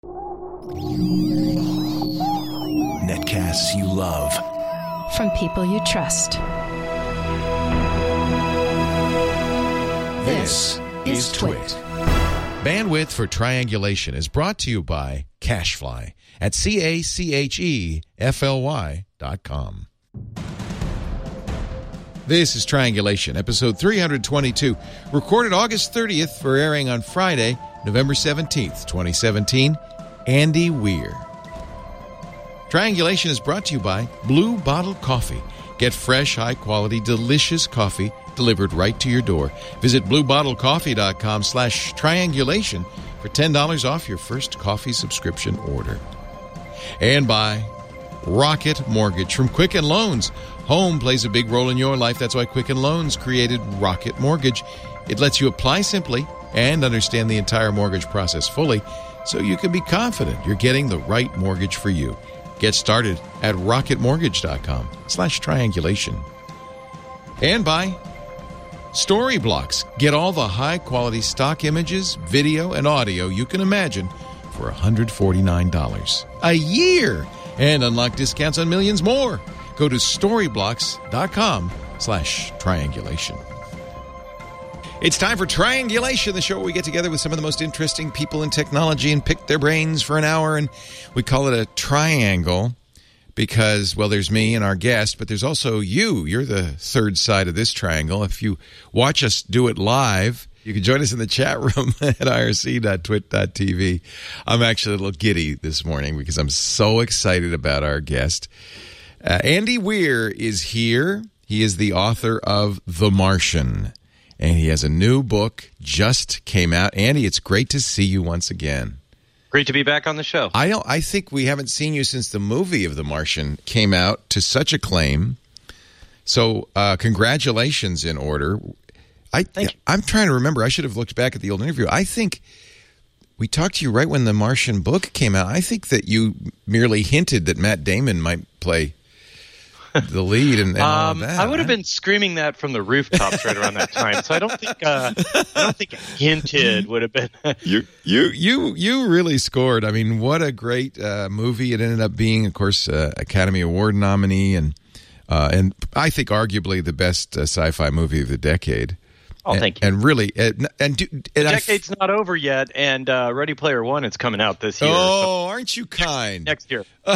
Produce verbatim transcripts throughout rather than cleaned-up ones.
Netcasts you love. From people you trust. This is Twit. Bandwidth for Triangulation is brought to you by CacheFly at C A C H E F L Y dot com. This is Triangulation, episode three twenty-two, recorded August thirtieth for airing on Friday, November seventeenth, twenty seventeen. Andy Weir. Triangulation is brought to you by Blue Bottle Coffee. Get fresh, high-quality, delicious coffee delivered right to your door. Visit blue bottle coffee dot com slash triangulation for ten dollars off your first coffee subscription order. And by Rocket Mortgage from Quicken Loans. Home plays a big role in your life. That's why Quicken Loans created Rocket Mortgage. It lets you apply simply and understand the entire mortgage process fully so you can be confident you're getting the right mortgage for you. Get started at rocket mortgage dot com slash triangulation. And by Storyblocks. Get all the high-quality stock images, video, and audio you can imagine for one hundred forty-nine dollars a year. And unlock discounts on millions more. Go to storyblocks dot com slash triangulation. It's time for Triangulation, the show where we get together with some of the most interesting people in technology and pick their brains for an hour. And we call it a triangle because, well, there's me and our guest, but there's also you. You're the third side of this triangle. If you watch us do it live, you can join us in the chat room at I R C dot twit dot t v. I'm actually a little giddy this morning because I'm so excited about our guest. Uh, Andy Weir is here. He is the author of The Martian. And he has a new book, just came out. Andy, it's great to see you once again. Great to be back on the show. I don't. I think we haven't seen you since the movie of The Martian came out to such acclaim. So uh, congratulations in order. I, Thank you. I'm trying to remember. I should have looked back at the old interview. I think we talked to you right when The Martian book came out. I think that you merely hinted that Matt Damon might play the lead and, and um, all of that. I would have been screaming that from the rooftops right around that time. So I don't think uh, I don't think hinted would have been. you you you you really scored. I mean, what a great uh, movie it ended up being. Of course, uh, Academy Award nominee, and uh, and I think arguably the best uh, sci-fi movie of the decade. Oh, and, thank you. And really, and, and, do, and the I decade's f- not over yet, and uh, Ready Player One is coming out this year. Oh, so aren't you kind? next year. well,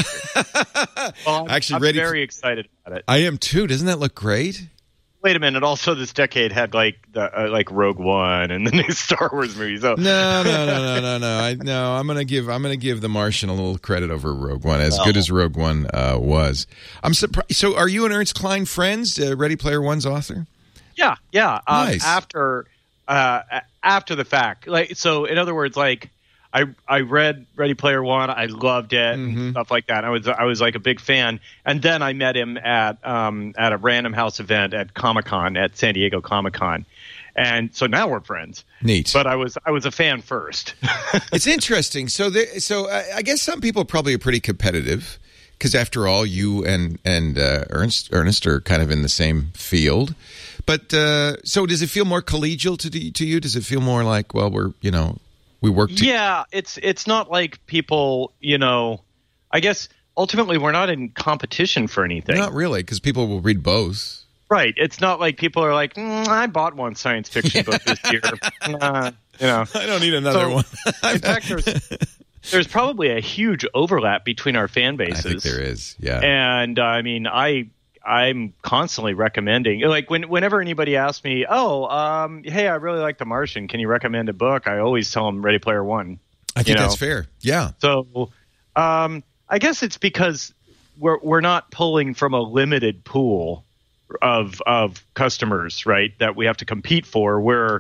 I'm, Actually, I'm Ready very excited about it. I am too. Doesn't that look great? Wait a minute. Also, this decade had like the uh, like Rogue One and the new Star Wars movie. So no, no, no, no, no, no. I no. I'm gonna give I'm gonna give The Martian a little credit over Rogue One, as oh. good as Rogue One uh, was. I'm surprised. So, are you and Ernst Cline friends? Uh, Ready Player One's author? Yeah, yeah. Um, nice. After. Uh, after the fact, like so. In other words, like I I read Ready Player One, I loved it, Mm-hmm. and stuff like that. I was I was like a big fan, and then I met him at um at a Random House event at Comic-Con at San Diego Comic-Con, and so now we're friends. Neat. But I was I was a fan first. It's interesting. So there, so I, I guess some people probably are pretty competitive because after all, you and and uh, Ernst Ernest are kind of in the same field. But uh, so does it feel more collegial to to you? Does it feel more like, well, we're, you know, we work together? Yeah, it's it's not like people, you know, I guess ultimately we're not in competition for anything. Not really, because people will read both. Right. It's not like people are like, mm, I bought one science fiction book this year. Uh, you know, I don't need another so, one. In fact, there's, there's probably a huge overlap between our fan bases. I think there is, yeah. And uh, I mean, I I'm constantly recommending, like when whenever anybody asks me, oh, um, hey, I really like The Martian, can you recommend a book? I always tell them Ready Player One. I think you know? that's fair. Yeah. So um, I guess it's because we're we're not pulling from a limited pool of of customers, right? That we have to compete for. We're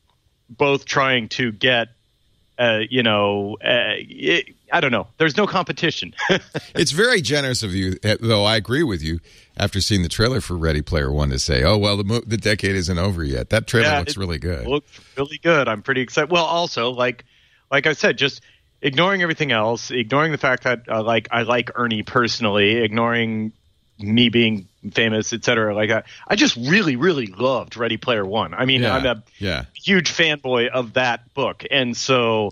both trying to get, uh, you know, uh, it, I don't know. There's no competition. It's very generous of you, though I agree with you, after seeing the trailer for Ready Player One, to say, oh, well, the, mo- the decade isn't over yet. That trailer yeah, looks really good. It looks really good. I'm pretty excited. Well, also, like like I said, just ignoring everything else, ignoring the fact that uh, like I like Ernie personally, ignoring me being famous, et cetera. Like I, I just really, really loved Ready Player One. I mean, yeah, I'm a yeah. huge fanboy of that book. And so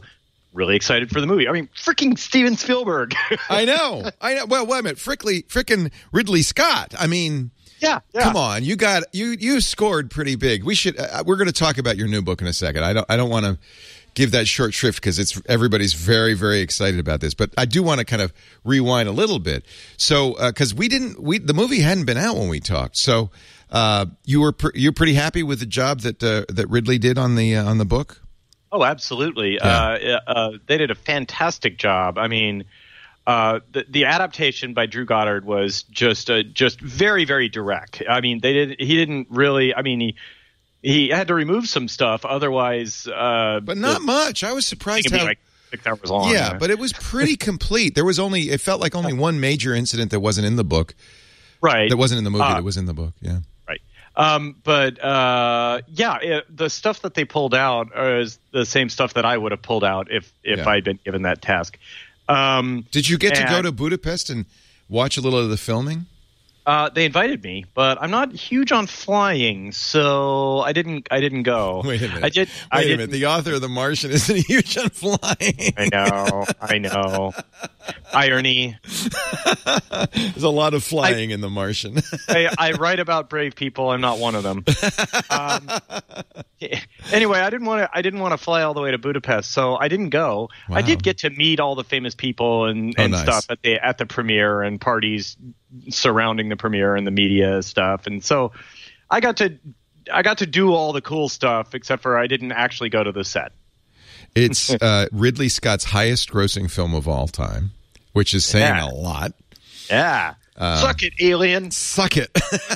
really excited for the movie. I mean, freaking Steven Spielberg. I know. I know. Well, wait a minute. Frickley, frickin' Ridley Scott. I mean, yeah, yeah. Come on. You got you you scored pretty big. We should uh, we're going to talk about your new book in a second. I don't I don't want to give that short shrift because it's everybody's very very excited about this. But I do want to kind of rewind a little bit. So because uh, we didn't we the movie hadn't been out when we talked. So uh, you were pr- you're pretty happy with the job that uh, that Ridley did on the uh, on the book? Oh, absolutely. Yeah. Uh, uh, they did a fantastic job. I mean, uh, the, the adaptation by Drew Goddard was just uh, just very, very direct. I mean, they did. He didn't really. I mean, he he had to remove some stuff. Otherwise, uh, but not the, much. I was surprised it could how. be like six hours long. Yeah, but it was pretty complete. There was only. It felt like only one major incident that wasn't in the book. Right. That wasn't in the movie. Uh, that was in the book. Yeah. Right. Um, but uh, yeah, it, the stuff that they pulled out is the same stuff that I would have pulled out if if Yeah. I'd been given that task. Um, Did you get to go and- to Budapest and watch a little of the filming? Uh, they invited me, but I'm not huge on flying, so I didn't. I didn't go. Wait a minute. I did. Wait I a did. minute. The author of The Martian isn't huge on flying. I know. I know. Irony. There's a lot of flying in The Martian. I, I write about brave people. I'm not one of them. Um, anyway, I didn't want to. I didn't want to fly all the way to Budapest, so I didn't go. Wow. I did get to meet all the famous people and, Oh, and nice. stuff at the at the premiere and parties surrounding the premiere and the media stuff, and so I got to I got to do all the cool stuff, except for I didn't actually go to the set. It's uh, Ridley Scott's highest-grossing film of all time, which is saying Yeah. a lot. Yeah. Suck it, alien. Suck it.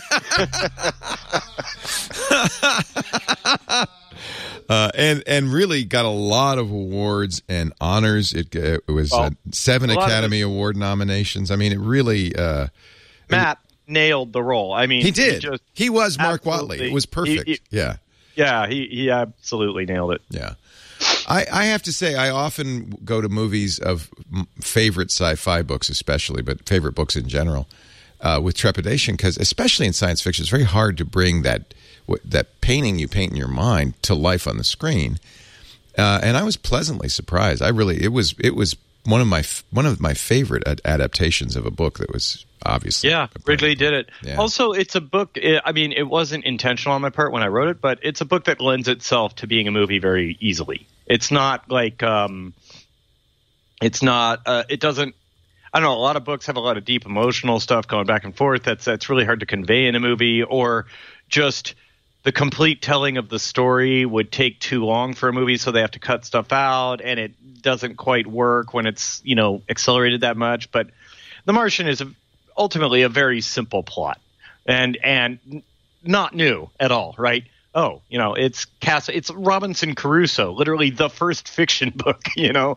uh, and and really got a lot of awards and honors. It, uh, it was Well, uh, seven a lot of Academy Award nominations. I mean, it really. Uh, Matt nailed the role. I mean, he did. just He was Mark absolutely- Watley. It was perfect. he- he- yeah. yeah, he he absolutely nailed it. Yeah. I, I have to say, I often go to movies of m- favorite sci-fi books, especially, but favorite books in general, uh, with trepidation, because especially in science fiction, it's very hard to bring that w- that painting you paint in your mind to life on the screen. Uh, and I was pleasantly surprised. I really, it was it was one of my f- one of my favorite ad- adaptations of a book that was obviously Yeah, Wrigley did it. Yeah. Also, it's a book. I mean, it wasn't intentional on my part when I wrote it, but it's a book that lends itself to being a movie very easily. It's not like um, it's not. Uh, it doesn't. I don't know. A lot of books have a lot of deep emotional stuff going back and forth. That's that's really hard to convey in a movie, or just the complete telling of the story would take too long for a movie, so they have to cut stuff out, and it doesn't quite work when it's you know accelerated that much. But The Martian is a, ultimately a very simple plot, and and not new at all, right? Oh, you know, it's Cass, it's Robinson Crusoe, literally the first fiction book, you know.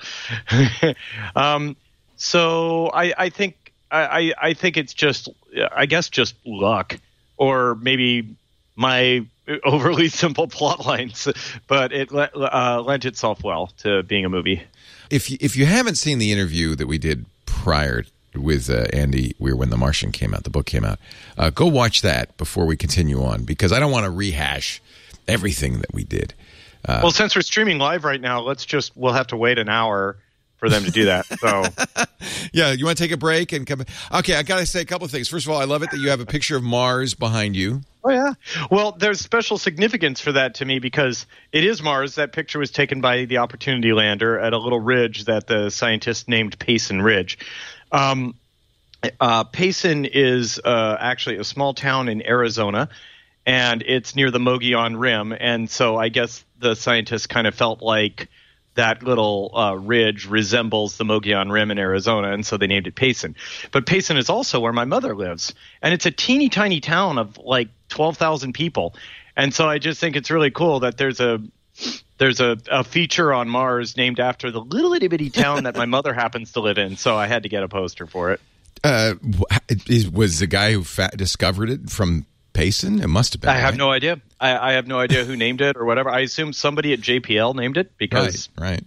um, so I, I think I, I think it's just, I guess, just luck, or maybe my overly simple plot lines, but it uh, lent itself well to being a movie. If you, if you haven't seen the interview that we did prior with uh, Andy Weir when The Martian came out, the book came out, uh, go watch that before we continue on, because I don't want to rehash everything that we did. Uh, Well, since we're streaming live right now, let's just we'll have to wait an hour for them to do that. So yeah, you want to take a break and come? Okay, I got to say a couple of things. First of all, I love it that you have a picture of Mars behind you. Oh, yeah. Well, there's special significance for that to me because it is Mars. That picture was taken by the Opportunity lander at a little ridge that the scientists named Payson Ridge. Um, uh, Payson is uh, actually a small town in Arizona, and it's near the Mogollon Rim. And so I guess the scientists kind of felt like that little uh, ridge resembles the Mogollon Rim in Arizona, and so they named it Payson. But Payson is also where my mother lives, and it's a teeny tiny town of like twelve thousand people. And so I just think it's really cool that there's a there's a, a feature on Mars named after the little itty bitty town that my mother happens to live in. So I had to get a poster for it. Uh, is, was the guy who fa- discovered it from Payson? It must have been. I have right? no idea. I, I have no idea who named it or whatever. I assume somebody at J P L named it because Right,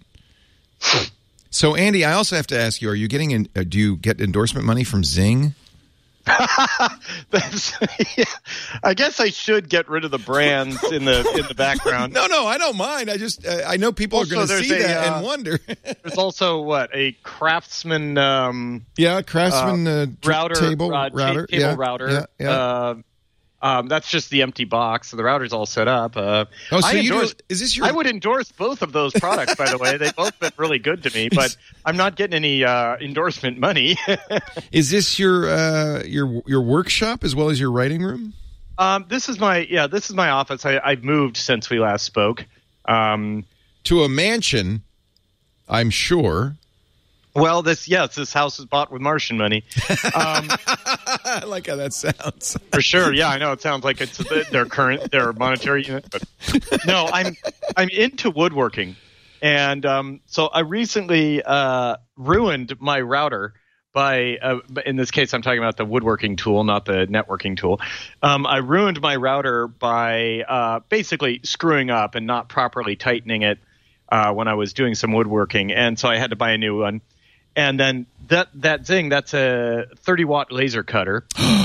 right. So, Andy, I also have to ask you: Are you getting? In, uh, do you get endorsement money from Zing? That's, yeah. I guess I should get rid of the brands in the in the background. No, no, I don't mind. I just uh, I know people Also, are going to there's see a, that uh, and wonder. There's also what a Craftsman um, yeah, Craftsman uh, t- router table uh, router, table yeah, router. Yeah, yeah. Uh, um, that's just the empty box. So the router's all set up. Uh, oh, so I you endorse, do, is this your? I would endorse both of those products. By the way, they've both been really good to me. But I'm not getting any uh, endorsement money. Is this your uh, your your workshop as well as your writing room? Um, this is my yeah. This is my office. I, I've moved since we last spoke. Um, to a mansion, I'm sure. Well, this yes, this house was bought with Martian money. Um, I like how that sounds. For sure, yeah, I know it sounds like it's their current their monetary unit, but no, I'm I'm into woodworking, and um, so I recently uh, ruined my router by. Uh, in this case, I'm talking about the woodworking tool, not the networking tool. Um, I ruined my router by uh, basically screwing up and not properly tightening it uh, when I was doing some woodworking, and so I had to buy a new one. And then that that thing, that's a thirty watt laser cutter.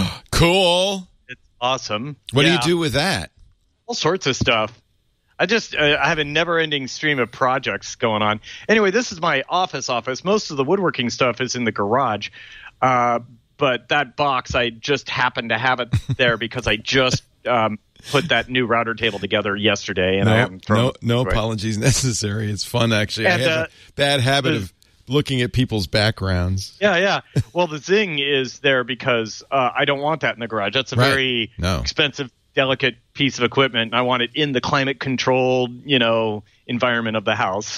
Cool. It's awesome. What Yeah. do you do with that? All sorts of stuff. I just uh, I have a never ending stream of projects going on. Anyway, this is my office office. Most of the woodworking stuff is in the garage. Uh, but that box, I just happened to have it there because I just um, put that new router table together yesterday. And no, I haven't thrown no, it no away. apologies necessary. It's fun, actually. And, I have uh, a bad habit the- of looking at people's backgrounds. Yeah, yeah. Well, the Zing is there because uh, I don't want that in the garage. That's a Right. very No. expensive, delicate piece of equipment. And I want it in the climate-controlled, you know, environment of the house.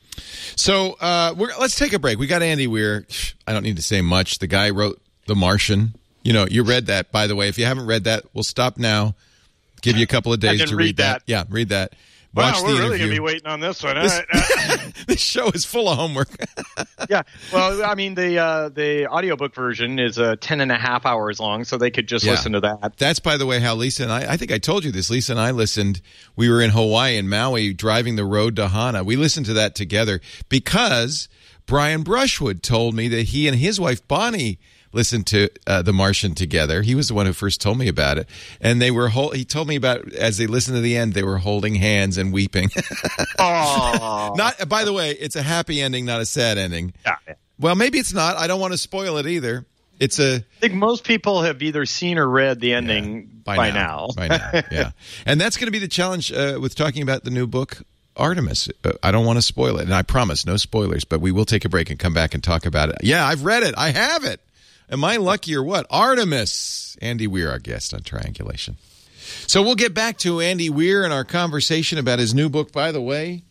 So uh, we're, let's take a break. We got Andy Weir. I don't need to say much. The guy wrote The Martian. You know, you read that, by the way. If you haven't read that, we'll stop now. Give you a couple of days then to read read that. that. Yeah, read that. Watch wow, the we're really interview. going to be waiting on this one. This- All right. This show is full of homework. Yeah. Well, I mean, the uh, the audiobook version is uh, ten and a half hours long, so they could just Yeah. listen to that. That's, by the way, how Lisa and I, I think I told you this, Lisa and I listened, we were in Hawaii and Maui driving the road to Hana. We listened to that together because Brian Brushwood told me that he and his wife Bonnie listened to uh, The Martian together. He was the one who first told me about it. And they were, hol- he told me about, as they listened to the end, they were holding hands and weeping. Oh. Not, by the way, it's a happy ending, not a sad ending. Yeah. Well, maybe it's not. I don't want to spoil it either. It's a... I think most people have either seen or read the ending By, by, now. now. By now, yeah. And that's going to be the challenge uh, with talking about the new book, Artemis. Uh, I don't want to spoil it, and I promise no spoilers, but we will take a break and come back and talk about it. Yeah, I've read it. I have it. Am I lucky or what? Artemis. Andy Weir, our guest on Triangulation. So we'll get back to Andy Weir and our conversation about his new book. By the way,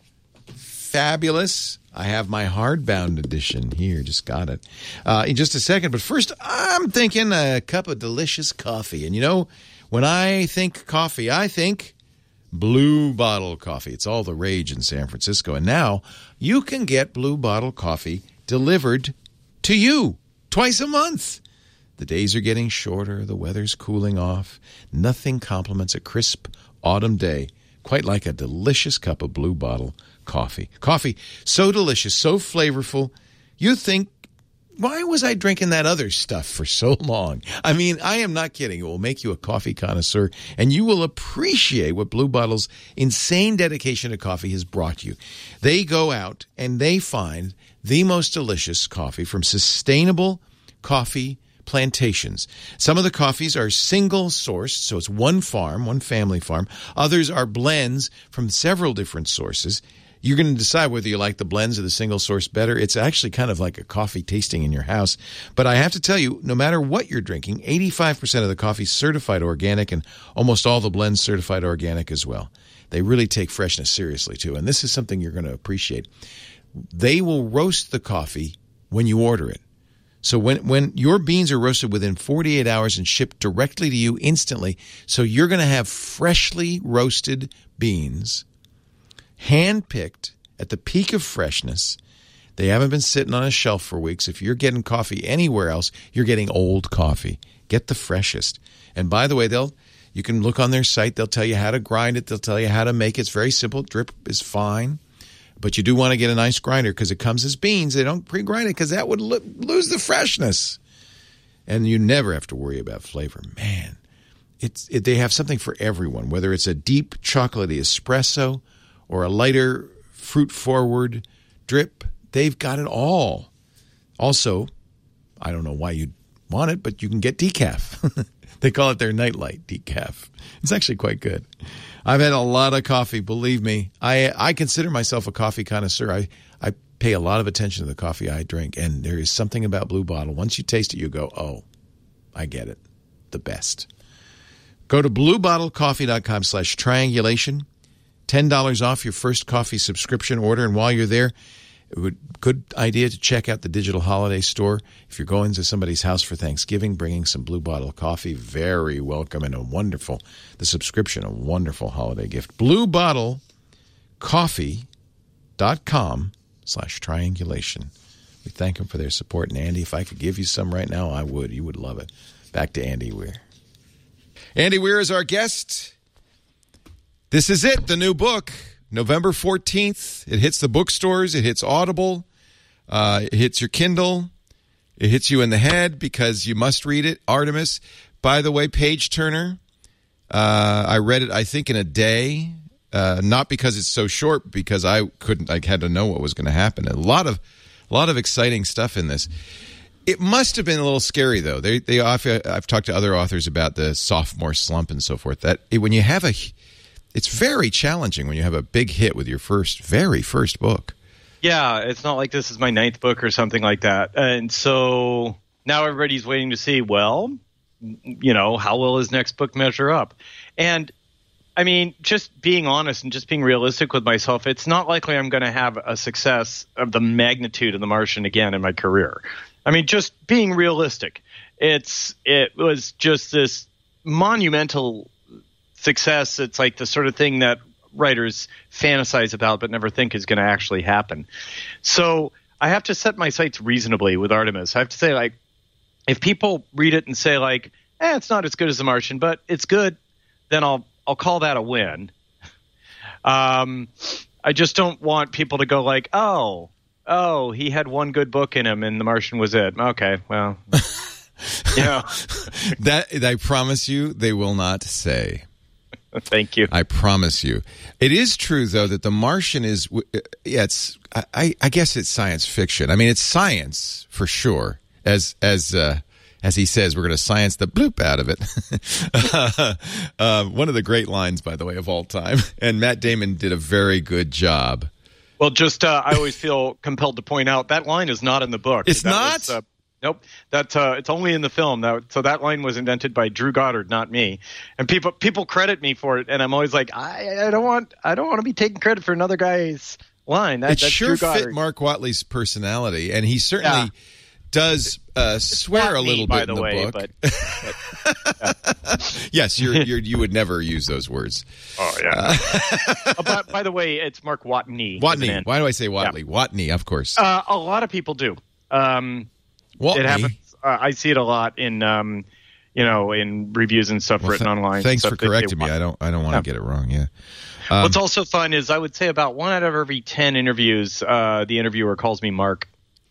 fabulous. I have my hardbound edition here. Just got it uh, in just a second. But first, I'm thinking a cup of delicious coffee. And you know, when I think coffee, I think Blue Bottle Coffee. It's all the rage in San Francisco. And now you can get Blue Bottle Coffee delivered to you twice a month. The days are getting shorter. The weather's cooling off. Nothing complements a crisp autumn day quite like a delicious cup of Blue Bottle coffee. Coffee so delicious, so flavorful. You think, why was I drinking that other stuff for so long? I mean, I am not kidding. It will make you a coffee connoisseur, and you will appreciate what Blue Bottle's insane dedication to coffee has brought you. They go out and they find the most delicious coffee from sustainable coffee plantations. Some of the coffees are single sourced, so it's one farm, one family farm. Others are blends from several different sources. You're going to decide whether you like the blends or the single source better. It's actually kind of like a coffee tasting in your house. But I have to tell you, no matter what you're drinking, eighty-five percent of the coffee is certified organic, and almost all the blends certified organic as well. They really take freshness seriously, too. And this is something you're going to appreciate. They will roast the coffee when you order it. So when, when your beans are roasted within forty-eight hours and shipped directly to you instantly, so you're going to have freshly roasted beans, hand-picked at the peak of freshness. They haven't been sitting on a shelf for weeks. If you're getting coffee anywhere else, you're getting old coffee. Get the freshest. And by the way, they'll you can look on their site. They'll tell you how to grind it. They'll tell you how to make it. It's very simple. Drip is fine. But you do want to get a nice grinder because it comes as beans. They don't pre-grind it because that would lo- lose the freshness. and you never have to worry about flavor. Man, it's it, they have something for everyone, whether it's a deep chocolatey espresso or a lighter fruit-forward drip. They've got it all. Also, I don't know why you'd want it, but you can get decaf. They call it their nightlight decaf. It's actually quite good. I've had a lot of coffee, believe me. I I consider myself a coffee connoisseur. I, I pay a lot of attention to the coffee I drink, and there is something about Blue Bottle. Once you taste it, you go, oh, I get it. The best. Go to bluebottlecoffee.com slash triangulation. ten dollars off your first coffee subscription order, and while you're there, it would good idea to check out the digital holiday store. If you're going to somebody's house for Thanksgiving, bringing some Blue Bottle coffee, very welcome and a wonderful, the subscription, a wonderful holiday gift. bluebottlecoffee.com slash triangulation. We thank them for their support. And Andy, if I could give you some right now, I would. You would love it. Back to Andy Weir. Andy Weir is our guest. This is it, the new book. November fourteenth, it hits the bookstores, it hits Audible, uh, it hits your Kindle, it hits you in the head because you must read it. Artemis, by the way, page turner. Uh, I read it, I think, in a day, uh, not because it's so short, because I couldn't, I had to know what was going to happen. A lot of, a lot of exciting stuff in this. It must have been a little scary, though. They, they, I've talked to other authors about the sophomore slump and so forth. That when you have a It's very challenging when you have a big hit with your first, very first book. Yeah, it's not like this is my ninth book or something like that. And so now everybody's waiting to see, well, you know, how will his next book measure up? And, I mean, just being honest and just being realistic with myself, it's not likely I'm going to have a success of the magnitude of The Martian again in my career. I mean, just being realistic. It's It was just this monumental success. It's like the sort of thing that writers fantasize about but never think is going to actually happen. So I have to set my sights reasonably with Artemis. I have to say, like, if people read it and say, like, eh, it's not as good as The Martian, but it's good, then I'll I'll call that a win. Um, I just don't want people to go like, oh, oh, he had one good book in him and The Martian was it. Okay, well, yeah. That I promise you, they will not say. Thank you. I promise you. It is true, though, that The Martian is, yeah, it's, I, I guess it's science fiction. I mean, it's science for sure. As, as, uh, as he says, we're going to science the bloop out of it. uh, one of the great lines, by the way, of all time. And Matt Damon did a very good job. Well, just, uh, I always feel compelled to point out that line is not in the book. It's that not? Was, uh, Nope, that uh, it's only in the film. That, so that line was invented by Drew Goddard, not me. And people people credit me for it, and I'm always like, I, I don't want I don't want to be taking credit for another guy's line. That, it that's sure Drew fit Goddard. Mark Watley's personality, and he certainly Yeah. does uh, swear a me, little by bit the in the way, book. But, but Yes, you're, you're, you would never use those words. oh yeah. uh, by, by the way, it's Mark Watney. Watney. Why do I say Watley? Yeah. Watney, of course. Uh, a lot of people do. Um, Watney. It happens. Uh, I see it a lot in, um, you know, in reviews and stuff well, written th- online. Thanks stuff for correcting me. Want. I don't. I don't want to Yeah. get it wrong. Yeah. Um, What's also fun is I would say about one out of every ten interviews, uh, the interviewer calls me Mark.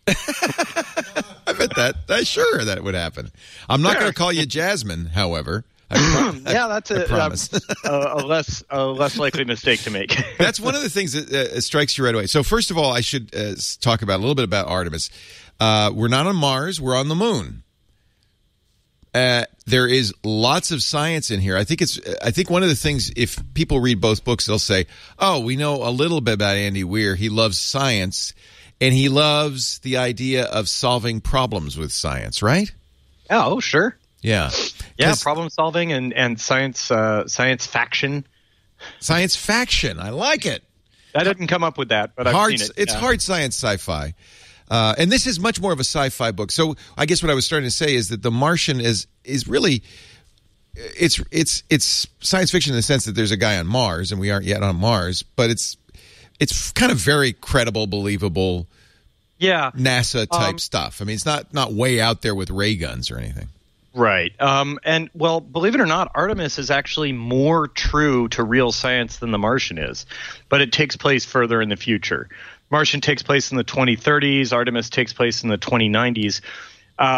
I bet that. I sure that would happen. I'm not Sure. going to call you Jasmine, however. I pro- yeah, that's I a, promise. a, a less a less likely mistake to make. That's one of the things that uh, strikes you right away. So first of all, I should uh, talk about a little bit about Artemis. Uh, we're not on Mars. We're on the moon. Uh, there is lots of science in here. I think it's. I think one of the things, if people read both books, they'll say, "Oh, we know a little bit about Andy Weir. He loves science, and he loves the idea of solving problems with science." Right? Oh, sure. Yeah. Yeah, problem solving and and science uh, science faction. Science faction. I like it. I didn't come up with that, but I've hard, seen it. It's yeah. hard science sci-fi. Uh, and this is much more of a sci-fi book. So I guess what I was starting to say is that The Martian is is really it's it's it's science fiction in the sense that there's a guy on Mars and we aren't yet on Mars, but it's it's kind of very credible, believable, yeah, NASA type um, stuff. I mean, it's not not way out there with ray guns or anything. Right. Um, and, well, believe it or not, Artemis is actually more true to real science than The Martian is. But it takes place further in the future. Martian takes place in the twenty thirties. Artemis takes place in the twenty nineties. Um,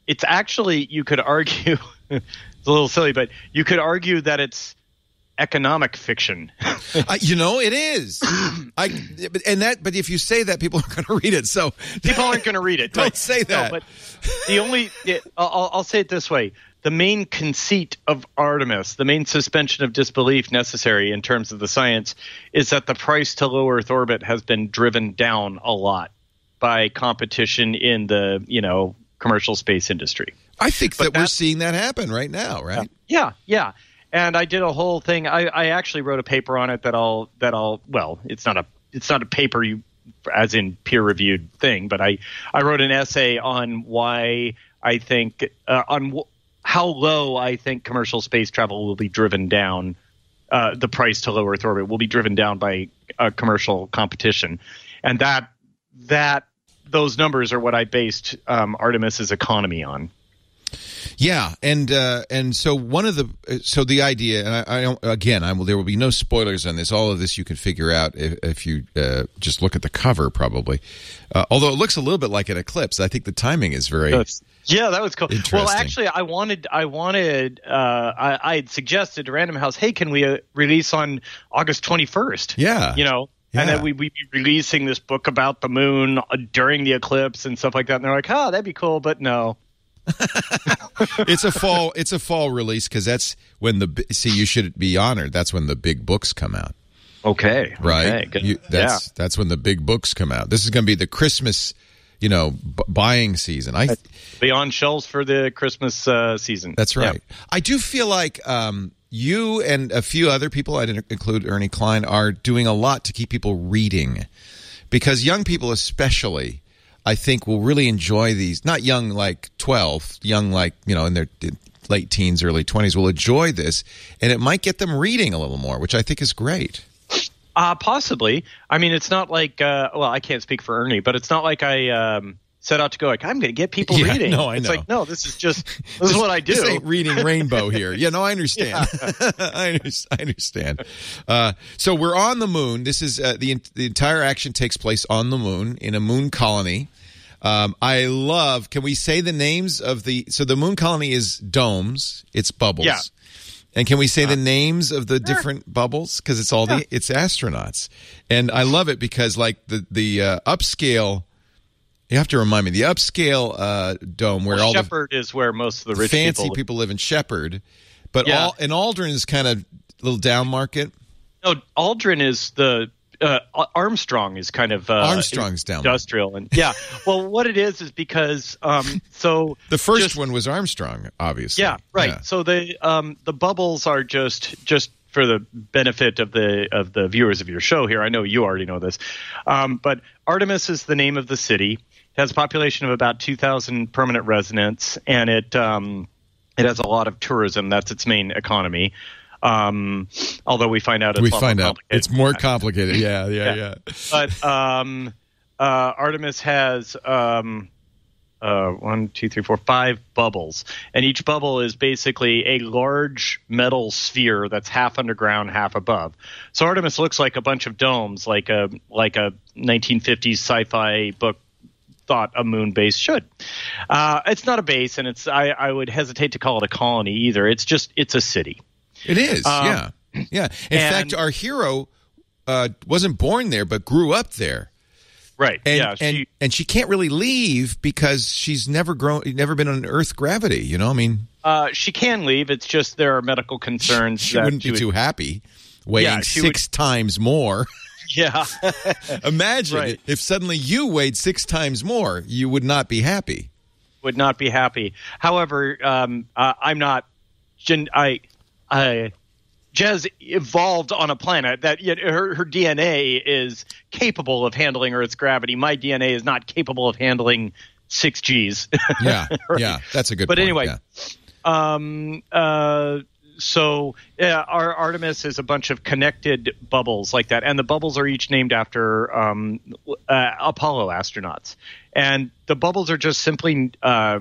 it's actually, you could argue, it's a little silly, but you could argue that it's economic fiction. uh, you know, it is. I and that, but if you say that, people aren't going to read it. So people aren't going to read it. Don't right? say that. No, but the only, it, I'll, I'll say it this way: the main conceit of Artemis, the main suspension of disbelief necessary in terms of the science, is that the price to low Earth orbit has been driven down a lot by competition in the, you know, commercial space industry. I think But that we're that's- seeing that happen right now, right? Yeah, yeah. And I did a whole thing. I, I actually wrote a paper on it that I'll that I'll well, it's not a it's not a paper you as in peer reviewed thing, but I I wrote an essay on why I think uh, on w- how low I think commercial space travel will be driven down. Uh, the price to low Earth orbit will be driven down by uh, commercial competition, and that that those numbers are what I based um, Artemis's economy on. Yeah, and uh, and so one of the so the idea, and I, I don't, again, I will, there will be no spoilers on this. All of this you can figure out if, if you uh, just look at the cover, probably. Uh, although it looks a little bit like an eclipse, I think the timing is very. Yeah, that was cool. Interesting. Well, actually, I wanted, I wanted, uh, I, I had suggested to Random House, hey, can we uh, release on August twenty-first? Yeah. You know, Yeah. and then we we'd be releasing this book about the moon uh, during the eclipse and stuff like that. And they're like, oh, that'd be cool, but no. It's a fall. It's a fall release because that's when the see. You should be honored. That's when the big books come out. Okay. Right. Okay, good. You, that's yeah. that's when the big books come out. This is going to be the Christmas, you know, b- buying season. I Be on shelves for the Christmas uh, season. That's right. Yeah. I do feel like um, you and a few other people, I didn't include Ernie Klein, are doing a lot to keep people reading, because young people especially, I think, will really enjoy these. Not young like twelve, young like, you know, in their late teens, early twenties will enjoy this, and it might get them reading a little more, which I think is great. Uh, possibly. I mean, it's not like, uh, well, I can't speak for Ernie, but it's not like I um, set out to go like, I'm going to get people Yeah, reading. no, I it's know. like, no, this is just, this is what I do. This ain't reading Rainbow here. Yeah, no, I understand. I, under- I understand. Uh, so we're on the moon. This is uh, the the entire action takes place on the moon in a moon colony. Um, I love. Can we say the names of the? So the moon colony is domes. It's bubbles. Yeah. And can we say the names of the different bubbles? Because it's all the it's astronauts, and I love it because like the the uh, upscale. You have to remind me the upscale uh, dome where well, all Shepherd is where most of the rich fancy people, people live in Shepherd, but Yeah. all and Aldrin is kind of a little down market. No, Aldrin is the uh, Armstrong is kind of uh, Armstrong's down industrial, and yeah. Well, what it is is because um, so The first just- one was Armstrong, obviously. Yeah, right. Yeah. So the um, the bubbles are just just for the benefit of the of the viewers of your show here. I know you already know this, um, but Artemis is the name of the city. It has a population of about two thousand permanent residents, and it um, it has a lot of tourism. That's its main economy. Um, although we find out it's we a lot find more out complicated it's more complicated. Yeah, yeah, yeah. but um, uh, Artemis has um, uh, one, two, three, four, five bubbles, and each bubble is basically a large metal sphere that's half underground, half above. So Artemis looks like a bunch of domes, like a like a nineteen fifties sci-fi book thought a moon base should. Uh, it's not a base, and it's I, I would hesitate to call it a colony either. It's just it's a city. It is. Um, yeah, yeah. In and- fact, our hero uh, wasn't born there, but grew up there. Right. And, yeah. and she, and she can't really leave because she's never grown, never been on Earth gravity. You know, I mean, uh, she can leave. It's just there are medical concerns. she that wouldn't be she would- too happy, weighing Yeah, she six times more. Yeah. Imagine Right. if suddenly you weighed six times more, you would not be happy. Would not be happy. However, um, uh, I'm not. Gen- I, I, Jez evolved on a planet that yet her, her D N A is capable of handling Earth's gravity. My D N A is not capable of handling six Gs. Yeah, Right. yeah, that's a good. But point, anyway, yeah. um, uh, so yeah, our Artemis is a bunch of connected bubbles like that, and the bubbles are each named after um, uh, Apollo astronauts, and the bubbles are just simply uh,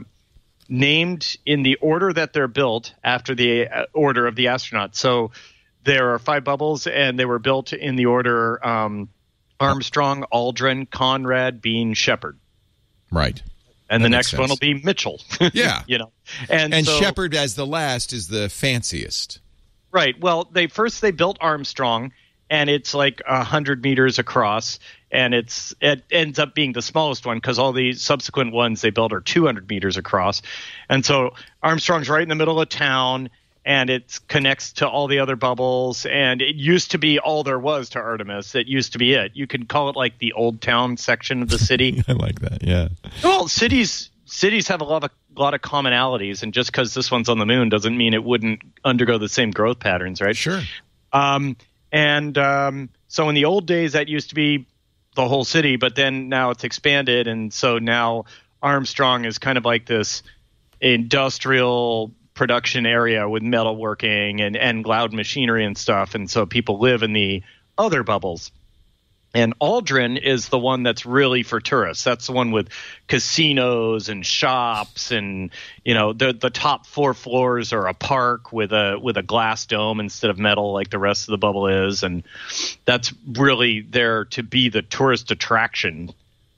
named in the order that they're built after the uh, order of the astronauts. So there are five bubbles, and they were built in the order um, Armstrong, Aldrin, Conrad, Bean, Shepard. Right. And That the makes next sense. one will be Mitchell. Yeah. you know, and And so, Shepard as the last is the fanciest. right. Well, they first they built Armstrong, and it's like a hundred meters across, and it's it ends up being the smallest one because all the subsequent ones they built are two hundred meters across, and so Armstrong's right in the middle of town. And it connects to all the other bubbles. And it used to be all there was to Artemis. It used to be it. You could call it like the old town section of the city. I like that. Yeah. Well, cities cities have a lot of a lot of commonalities, and just because this one's on the moon doesn't mean it wouldn't undergo the same growth patterns, right? Sure. Um, and um, so in the old days, that used to be the whole city, but then now it's expanded, and so now Armstrong is kind of like this industrial production area with metalworking and, and loud machinery and stuff. And so people live in the other bubbles. And Aldrin is the one that's really for tourists. That's the one with casinos and shops, and you know the the top four floors are a park with a with a glass dome instead of metal like the rest of the bubble is, and that's really there to be the tourist attraction.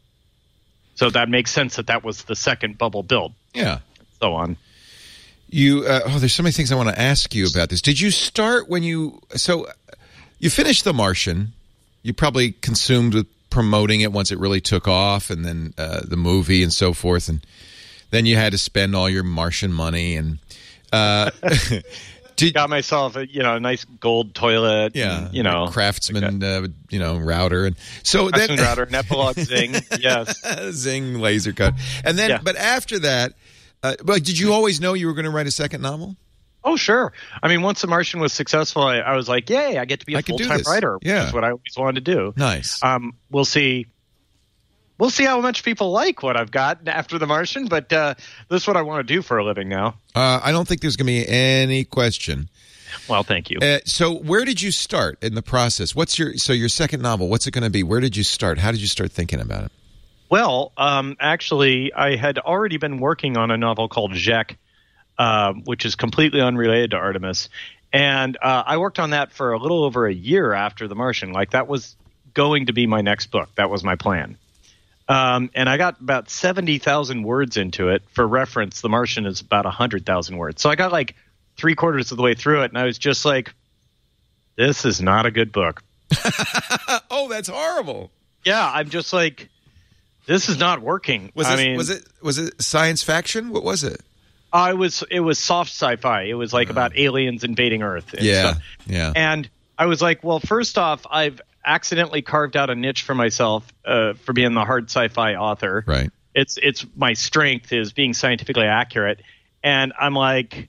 So that makes sense that that was the second bubble built. Yeah. So on. You uh, oh, there's so many things I want to ask you about this. Did you start when you so you finished The Martian? You probably consumed with promoting it once it really took off, and then uh, the movie and so forth, and then you had to spend all your Martian money and uh, did, got myself a you know a nice gold toilet. yeah, and, you know, Craftsman, uh, you know, router, and so Craftsman then router, an Epilogue Zing, yes, Zing laser cut, and then Yeah. but after that. Uh, but did you always know you were going to write a second novel? Oh, sure. I mean, once The Martian was successful, I, I was like, yay, I get to be a I can do full-time this. writer, which Yeah. is what I always wanted to do. Nice. Um, we'll see. We'll see how much people like what I've got after The Martian, but uh, this is what I want to do for a living now. Uh, I don't think there's going to be any question. Well, thank you. Uh, so where did you start in the process? What's your so your second novel? What's it going to be? Where did you start? How did you start thinking about it? Well, um, actually, I had already been working on a novel called Jacques, uh, which is completely unrelated to Artemis. And uh, I worked on that for a little over a year after The Martian. Like, that was going to be my next book. That was my plan. Um, and I got about seventy thousand words into it. For reference, The Martian is about one hundred thousand words. So I got like three quarters of the way through it, and I was just like, this is not a good book. Oh, that's horrible. Yeah, I'm just like, this is not working. Was I it mean, was it was it science fiction? What was it? I was it was soft sci-fi. It was like about aliens invading Earth. And Yeah, stuff. yeah. And I was like, well, first off, I've accidentally carved out a niche for myself uh, for being the hard sci-fi author. Right. It's it's my strength is being scientifically accurate, and I'm like,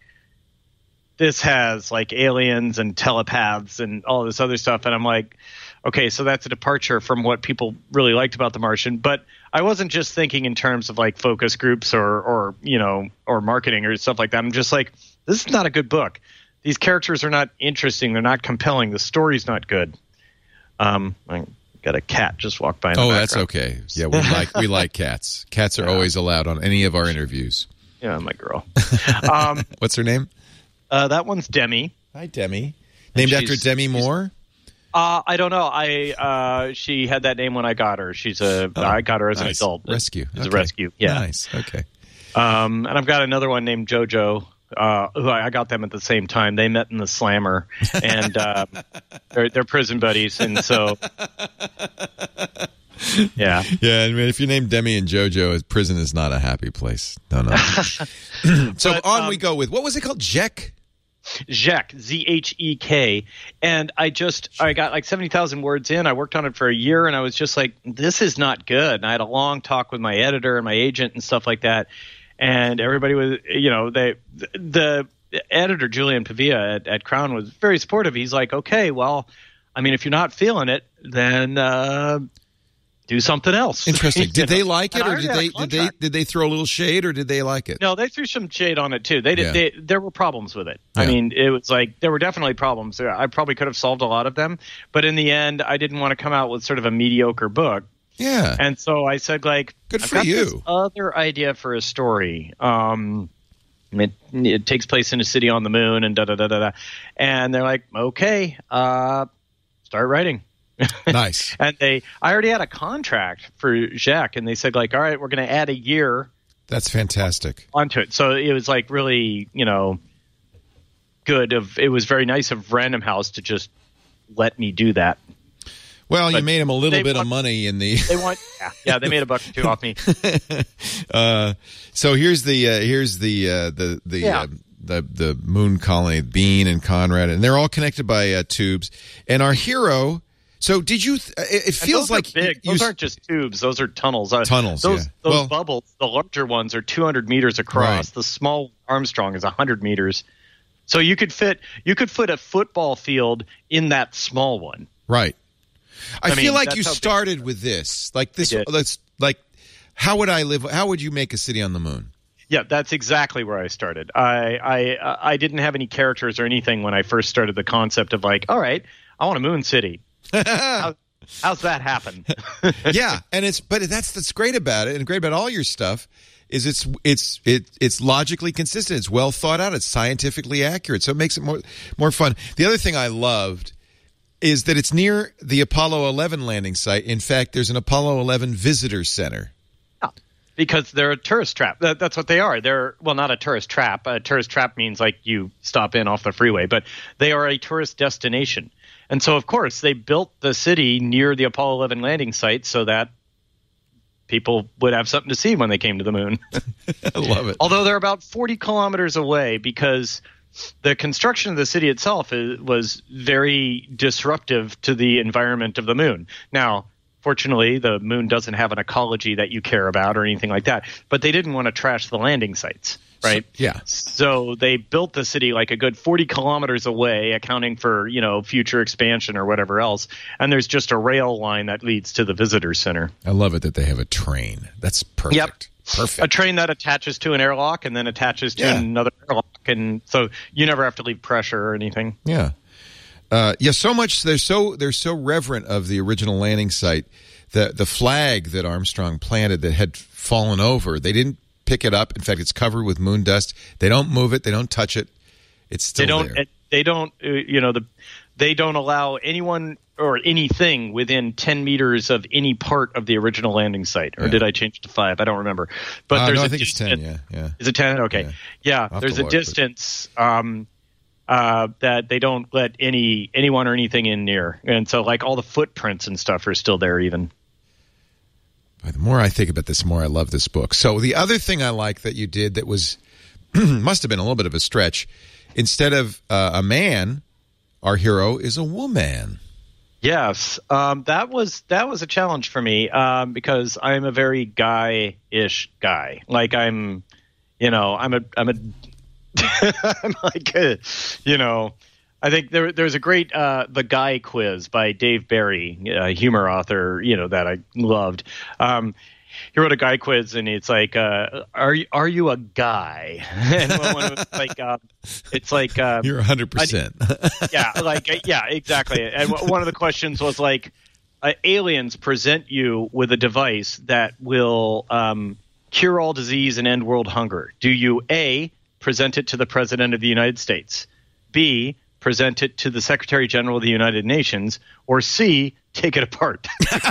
this has like aliens and telepaths and all this other stuff, and I'm like, okay, so that's a departure from what people really liked about The Martian. But I wasn't just thinking in terms of like focus groups or, or you know, or marketing or stuff like that. I'm just like, this is not a good book. These characters are not interesting. They're not compelling. The story's not good. Um, I got a cat just walked by. In the Oh, that's background. okay. Yeah, we like we like cats. Cats are always allowed on any of our interviews. Yeah, my girl. um, What's her name? uh, that one's Demi. Hi, Demi. Named after she's- Demi she's- Moore. Uh, I don't know. I uh, she had that name when I got her. She's a Oh, I got her as nice. an adult. Rescue. It's Okay. a rescue. Yeah. Nice. Okay. Um, and I've got another one named JoJo. Uh, who I, I got them at the same time. They met in the Slammer, and um, they're they're prison buddies, and so yeah. Yeah, I mean, if you name Demi and JoJo, prison is not a happy place. No, no. So But, on um, we go with, what was it called? Jek? Jek, Z H E K. And I just, I got like seventy thousand words in. I worked on it for a year, and I was just like, this is not good. And I had a long talk with my editor and my agent and stuff like that. And everybody was, you know, they, the editor, Julian Pavia at, at Crown, was very supportive. He's like, okay, well, I mean, if you're not feeling it, then uh, do something else. Interesting. Did You they know? like it, And I or did already they had a did they contract. did they throw a little shade, or did they like it? No, they threw some shade on it too. They did. Yeah. They, there were problems with it. I Yeah. mean, it was like there were definitely problems. I probably could have solved a lot of them, but in the end, I didn't want to come out with sort of a mediocre book. Yeah. And so I said, like, Good I've for got you. this other idea for a story. Um, it, it takes place in a city on the moon, and da da da da da. And they're like, okay, uh, start writing. Nice. And they, I already had a contract for Jacques, and they said, like, all right, we're going to add a year That's fantastic. Onto it. So it was like really, you know, good. Of It was very nice of Random House to just let me do that. Well, But you made them a little bit want, of money in the. They want, yeah, yeah, they made a buck or two off me. uh, so here's the uh, here's the uh, the the, Yeah. uh, the the moon colony, Bean and Conrad, and they're all connected by uh, tubes. And our hero. So did you? Th- it, it feels those are like big. you, Those aren't just tubes; those are tunnels. Uh, Tunnels, Those yeah. those Well- bubbles, the larger ones, are two hundred meters across. Right. The small Armstrong is one hundred meters. So you could fit you could fit a football field in that small one. right. I, I feel mean, like that's you how big started with this. Like this. I did. Let's like. How would I live? How would you make a city on the moon? Yeah, that's exactly where I started. I I I didn't have any characters or anything when I first started the concept of like, all right, I want a moon city. How, how's that happen? Yeah, and it's but that's that's great about it, and great about all your stuff is it's it's it it's logically consistent. It's well thought out. It's scientifically accurate, so it makes it more more fun. The other thing I loved is that it's near the Apollo eleven landing site. In fact, there's an Apollo eleven visitor center. Because they're a tourist trap. That, that's what they are. They're, well, not a tourist trap. A tourist trap means like you stop in off the freeway, but they are a tourist destination. And so, of course, they built the city near the Apollo eleven landing site so that people would have something to see when they came to the moon. I love it. Although they're about forty kilometers away, because the construction of the city itself is, was very disruptive to the environment of the moon. Now, fortunately, the moon doesn't have an ecology that you care about or anything like that. But they didn't want to trash the landing sites, right? So, yeah. So they built the city like a good forty kilometers away, accounting for, you know, future expansion or whatever else. And there's just a rail line that leads to the visitor center. I love it that they have a train. That's perfect. Yep. Perfect. A train that attaches to an airlock and then attaches to Yeah. another airlock. And so you never have to leave pressure or anything. Yeah. Uh, yeah, so much they're so they're so reverent of the original landing site. The the flag that Armstrong planted that had fallen over, they didn't pick it up. In fact, it's covered with moon dust. They don't move it. They don't touch it. It's still they don't. there. They don't. Uh, you know, the they don't allow anyone or anything within ten meters of any part of the original landing site. Or Yeah. did I change it to five? I don't remember. But Uh, there's no, a I think it's ten. distance- Yeah, yeah. Is it ten? Okay. Yeah. Yeah. I'll have There's to a look, but- distance um, uh, that they don't let any anyone or anything in near, and so like all the footprints and stuff are still there even. The more I think about this, the more I love this book. So the other thing I like that you did that was must have been a little bit of a stretch. Instead of uh, a man, our hero is a woman. Yes, um, that was that was a challenge for me um, because I'm a very guy-ish guy. Like I'm, you know, I'm a I'm a I'm like a, you know, I think there there's a great uh, The Guy Quiz by Dave Barry, a humor author, you know, that I loved. Um, he wrote a guy quiz, and it's like, uh, are you are you a guy? And one was like, uh, it's like uh, You're one hundred percent. yeah, like uh, yeah, exactly. And w- one of the questions was like, uh, aliens present you with a device that will um, cure all disease and end world hunger. Do you A, present it to the President of the United States, B, present it to the Secretary General of the United Nations, or C, take it apart?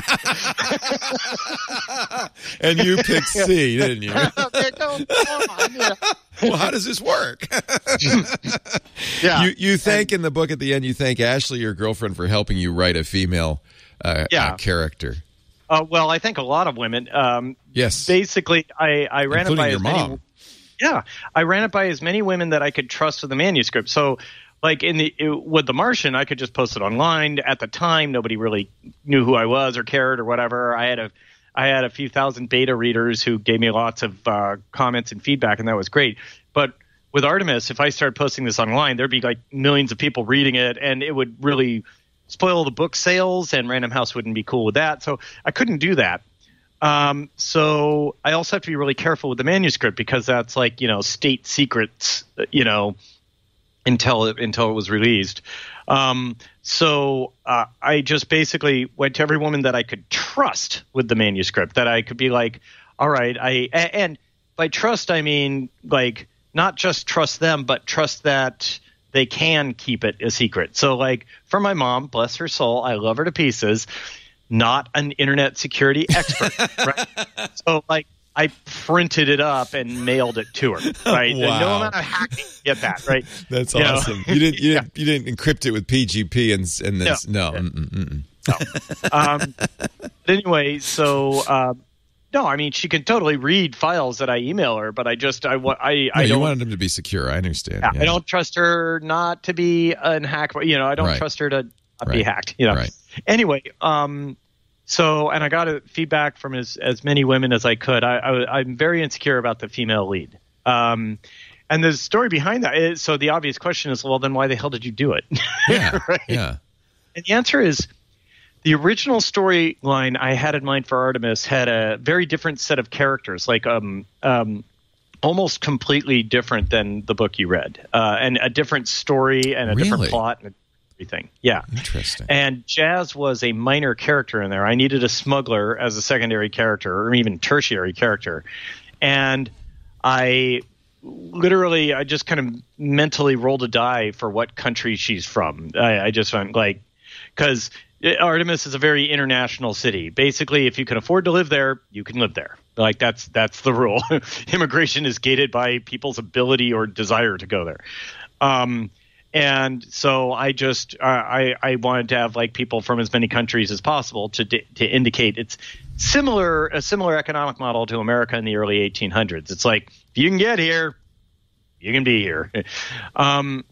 And you picked C, didn't you? Come on, yeah. Well, how does this work? Yeah. You you thank in the book at the end. You thank Ashley, your girlfriend, for helping you write a female uh, Yeah. uh, character. Uh, well, I think a lot of women. Um, Yes, basically, I, I ran including it by your as many. mom. Yeah, I ran it by as many women that I could trust with the manuscript. So, like in the it, with The Martian, I could just post it online. At the time, nobody really knew who I was or cared or whatever. I had a I had a few thousand beta readers who gave me lots of uh, comments and feedback, and that was great. But with Artemis, if I started posting this online, there'd be like millions of people reading it, and it would really spoil the book sales, and Random House wouldn't be cool with that. So I couldn't do that. Um, so I also have to be really careful with the manuscript because that's like, you know, state secrets, you know, until it, until it was released. Um, so uh, I just basically went to every woman that I could trust with the manuscript, that I could be like, all right, I a- and by trust I mean like not just trust them, but trust that they can keep it a secret. So like for my mom, bless her soul, I love her to pieces. Not an internet security expert, right? So, like, I printed it up and mailed it to her. Right? Wow. No amount of hacking get that. Right? That's you awesome. Know? You didn't you yeah. didn't you didn't encrypt it with P G P and and then no. no. Mm-mm, mm-mm. no. Um, but anyway, so uh, no, I mean she can totally read files that I email her, but I just I want I I no, don't you wanted them to be secure. I understand. Yeah, Yeah. I don't trust her not to be unhackable. You know, I don't Right. trust her to not Right. be hacked. You know. Right. Anyway, um, so and I got a feedback from as as many women as I could. I, I I'm very insecure about the female lead. Um, and the story behind that is so the obvious question is, well, then why the hell did you do it? Yeah. right? Yeah. And the answer is the original storyline I had in mind for Artemis had a very different set of characters, like um, um, almost completely different than the book you read, uh, and a different story and a Really? different plot and everything. Yeah. Interesting. And Jazz was a minor character in there. I needed a smuggler as a secondary character or even tertiary character. And I literally, I just kind of mentally rolled a die for what country she's from. I, I just went like, because Artemis is a very international city. Basically, if you can afford to live there, you can live there. Like that's that's the rule. Immigration is gated by people's ability or desire to go there. Um, and so I just uh, I I wanted to have like people from as many countries as possible to to indicate it's similar a similar economic model to America in the early eighteen hundreds. It's like if you can get here, you can be here. Um,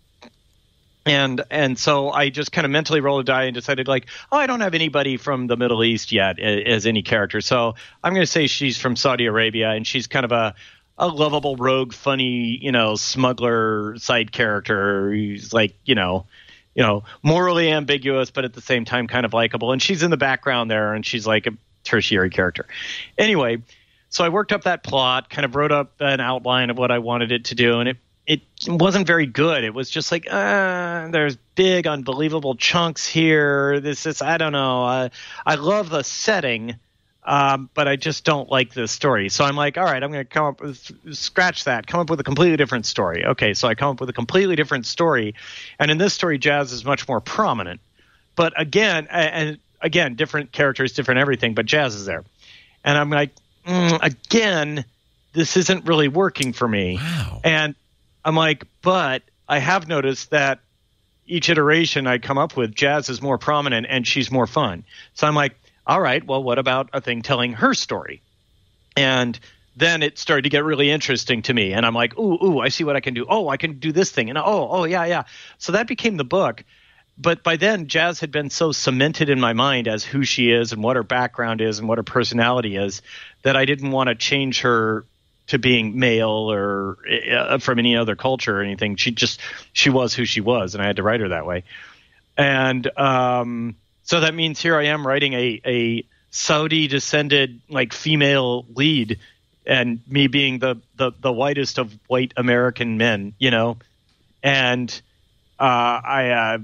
And and so I just kind of mentally rolled a die and decided like, oh, I don't have anybody from the Middle East yet as any character. So I'm going to say she's from Saudi Arabia, and she's kind of a, a lovable, rogue, funny, you know, smuggler side character. He's like, you know, you know, morally ambiguous, but at the same time kind of likable. And she's in the background there, and she's like a tertiary character. Anyway, so I worked up that plot, kind of wrote up an outline of what I wanted it to do, and it It wasn't very good. It was just like, uh, there's big, unbelievable chunks here. This is, I don't know. Uh, I love the setting, um, but I just don't like this story. So I'm like, all right, I'm going to come up with, scratch that, come up with a completely different story. Okay, so I come up with a completely different story. And in this story, Jazz is much more prominent. But again, and again, different characters, different everything, but Jazz is there. And I'm like, mm, again, this isn't really working for me. Wow. And I'm like, but I have noticed that each iteration I come up with, Jazz is more prominent and she's more fun. So I'm like, all right, well, what about a thing telling her story? And then it started to get really interesting to me. And I'm like, ooh, ooh, I see what I can do. Oh, I can do this thing. And oh, oh, yeah, yeah. So that became the book. But by then, Jazz had been so cemented in my mind as who she is and what her background is and what her personality is that I didn't want to change her to being male or uh, from any other culture or anything. She just, she was who she was, and I had to write her that way. And um, so that means here I am writing a, a Saudi descended like female lead, and me being the, the, the whitest of white American men, you know? And uh, I, uh,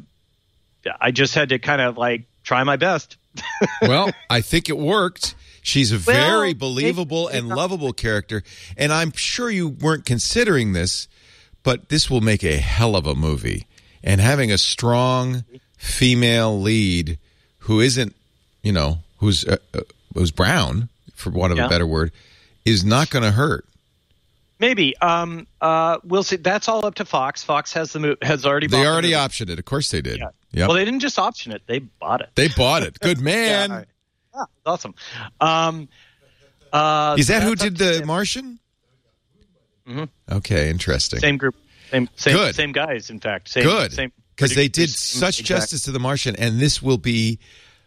I just had to kind of like try my best. Well, I think it worked. She's a Well, very believable and lovable character, and I'm sure you weren't considering this, but this will make a hell of a movie. And having a strong female lead who isn't, you know, who's uh, uh, who's brown, for want of Yeah. a better word, is not going to hurt. Maybe. Um, uh, we'll see. That's all up to Fox. Fox has the mo- has already. They bought the already movie. optioned it. Of course they did. Yeah. Yep. Well, they didn't just option it; they bought it. They bought it. Good man. Yeah, yeah, awesome. Um, uh, Is that so who that's up did to The them. Martian? Mm-hmm. Okay, interesting. Same group, same same, Good. same guys. In fact, same, Good, same because they did producers, same such exact- justice to The Martian, and this will be.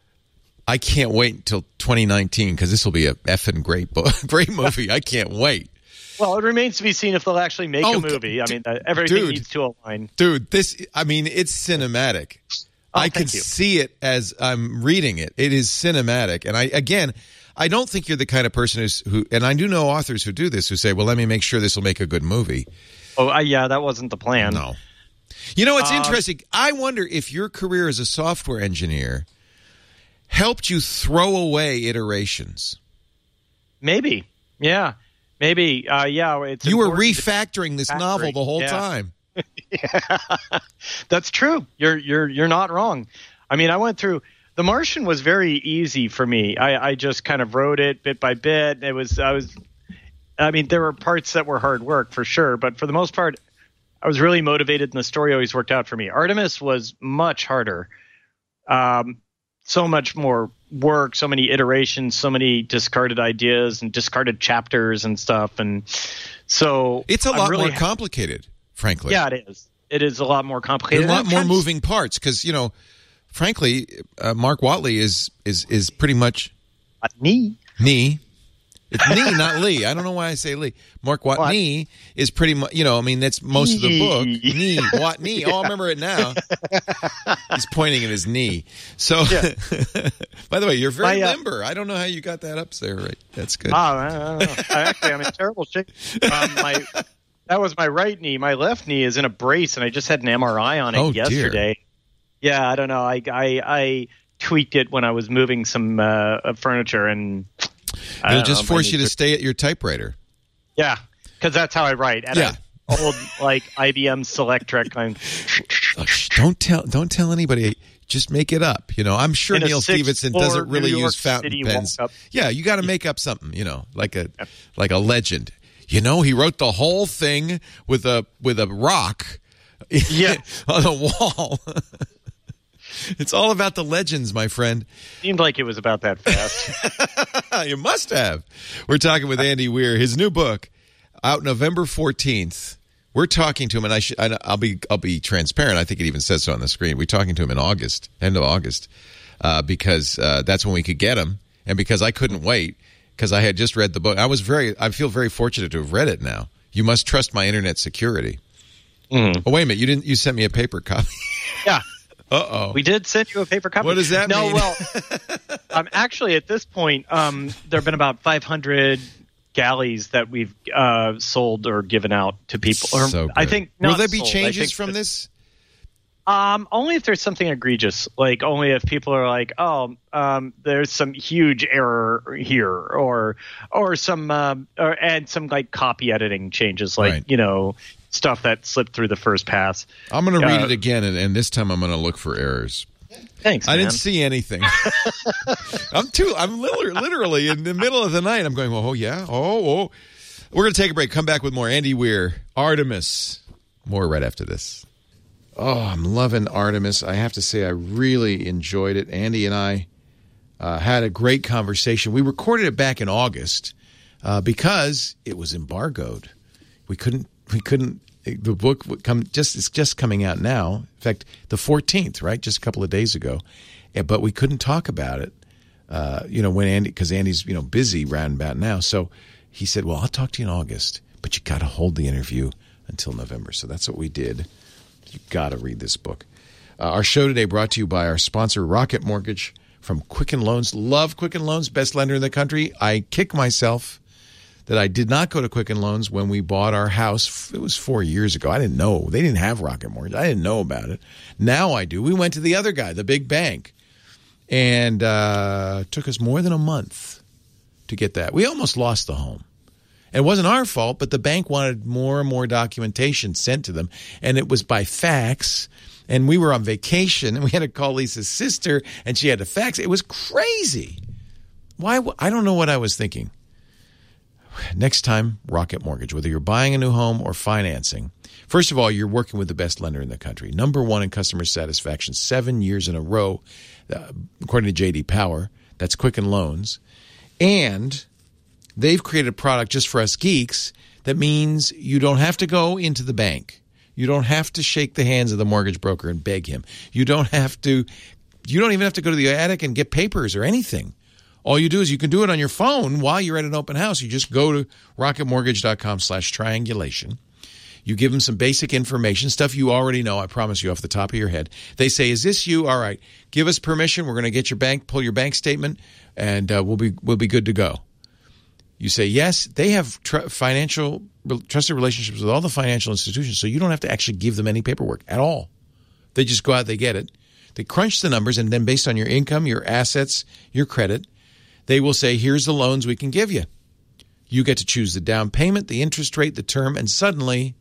I can't wait until twenty nineteen because this will be a effing great, bo- great movie. I can't wait, Well, it remains to be seen if they'll actually make Oh, a movie. I d- mean, uh, everything dude. needs to align. dude. This, I mean, it's cinematic. Oh, I can thank you. see it as I'm reading it. It is cinematic, and I again, I don't think you're the kind of person who's who. And I do know authors who do this who say, "Well, let me make sure this will make a good movie." Oh, uh, yeah, that wasn't the plan. No. You know, it's Uh, interesting. I wonder if your career as a software engineer helped you throw away iterations. Maybe. Yeah. Maybe. Uh, yeah. It's You were important to- refactoring this novel the whole Yeah. time. That's true. You're you're you're not wrong. I mean, I went through The Martian was very easy for me. I, I just kind of wrote it bit by bit. It was I was I mean, there were parts that were hard work for sure, but for the most part, I was really motivated, and the story always worked out for me. Artemis was much harder. Um, so much more work, so many iterations, so many discarded ideas and discarded chapters and stuff. And so it's a lot really more complicated, frankly. Yeah, it is. It is a lot more complicated. There's a lot more moving parts because, you know, frankly, uh, Mark Watley is is is pretty much knee. Knee. It's knee, not Lee. I don't know why I say Lee. Mark Watney is pretty much, you know, I mean, that's most of the book. Knee, Watney. Yeah. Oh, I remember it now. He's pointing at his knee. So, yeah. By the way, you're very My, uh, limber. I don't know how you got that up there. Right? That's good. Oh, I don't know. I actually, I'm in terrible shape. Um, my that was my right knee. My left knee is in a brace, and I just had an M R I on it oh, yesterday. Dear. Yeah, I don't know. I I, I tweaked it when I was moving some uh, furniture, and it'll just know, force you to stay at your typewriter. Yeah, because that's how I write. At yeah. an old like I B M Selectric. I'm don't tell don't tell anybody. Just make it up. You know, I'm sure In Neil Stephenson doesn't really use fountain City pens. Yeah, you got to make up something. You know, like a yeah. like a legend. You know, he wrote the whole thing with a with a rock yeah. on the wall. It's all about the legends, my friend. Seemed like it was about that fast. You must have. We're talking with Andy Weir. His new book, out November fourteenth. We're talking to him, and I should, I'll be I'll be transparent. I think it even says so on the screen. We're talking to him in August, end of August, uh, because uh, that's when we could get him, and because I couldn't wait, because I had just read the book. I was very, I feel very fortunate to have read it now. You must trust my internet security. Mm. Oh, wait a minute. You didn't. You sent me a paper copy. Yeah. Uh-oh. We did send you a paper copy. What does that no, mean? No, well, um, actually, at this point, um, there have been about five hundred galleys that we've uh, sold or given out to people. Or, so good. I think Will there be sold. changes from this? Um, only if there's something egregious, like only if people are like, oh, um, there's some huge error here, or or some uh, or and some like copy editing changes, like right. you know. Stuff that slipped through the first pass. I'm going to read uh, it again, and, and this time I'm going to look for errors. Thanks, I man. didn't see anything. I'm too. I'm literally, literally in the middle of the night. I'm going, oh, yeah. Oh, oh. We're going to take a break. Come back with more. Andy Weir, Artemis. More right after this. Oh, I'm loving Artemis. I have to say I really enjoyed it. Andy and I uh, had a great conversation. We recorded it back in August uh, because it was embargoed. We couldn't. We couldn't. The book would come just it's just coming out now. In fact, the fourteenth, right? Just a couple of days ago, but we couldn't talk about it. Uh, you know, when Andy, because Andy's you know busy round about now. So he said, "Well, I'll talk to you in August, but you got to hold the interview until November." So that's what we did. You got to read this book. Uh, our show today brought to you by our sponsor, Rocket Mortgage from Quicken Loans. Love Quicken Loans, best lender in the country. I kick myself that I did not go to Quicken Loans when we bought our house. It was four years ago. I didn't know. They didn't have Rocket Mortgage. I didn't know about it. Now I do. We went to the other guy, the big bank, and uh, it took us more than a month to get that. We almost lost the home. And it wasn't our fault, but the bank wanted more and more documentation sent to them, and it was by fax, and we were on vacation, and we had to call Lisa's sister, and she had to fax. It was crazy. Why? I don't know what I was thinking. Next time, Rocket Mortgage, whether you're buying a new home or financing. First of all, you're working with the best lender in the country. Number one in customer satisfaction, seven years in a row, uh, according to J D Power. That's Quicken Loans. And they've created a product just for us geeks that means you don't have to go into the bank. You don't have to shake the hands of the mortgage broker and beg him. You don't have to, you don't even have to go to the attic and get papers or anything. All you do is you can do it on your phone while you're at an open house. You just go to rocketmortgage.com slash triangulation. You give them some basic information, stuff you already know, I promise you, off the top of your head. They say, is this you? All right, give us permission. We're going to get your bank, pull your bank statement, and uh, we'll be we'll be good to go. You say yes. They have tr- financial trusted relationships with all the financial institutions, so you don't have to actually give them any paperwork at all. They just go out, they get it. They crunch the numbers, and then based on your income, your assets, your credit, they will say, here's the loans we can give you. You get to choose the down payment, the interest rate, the term, and suddenly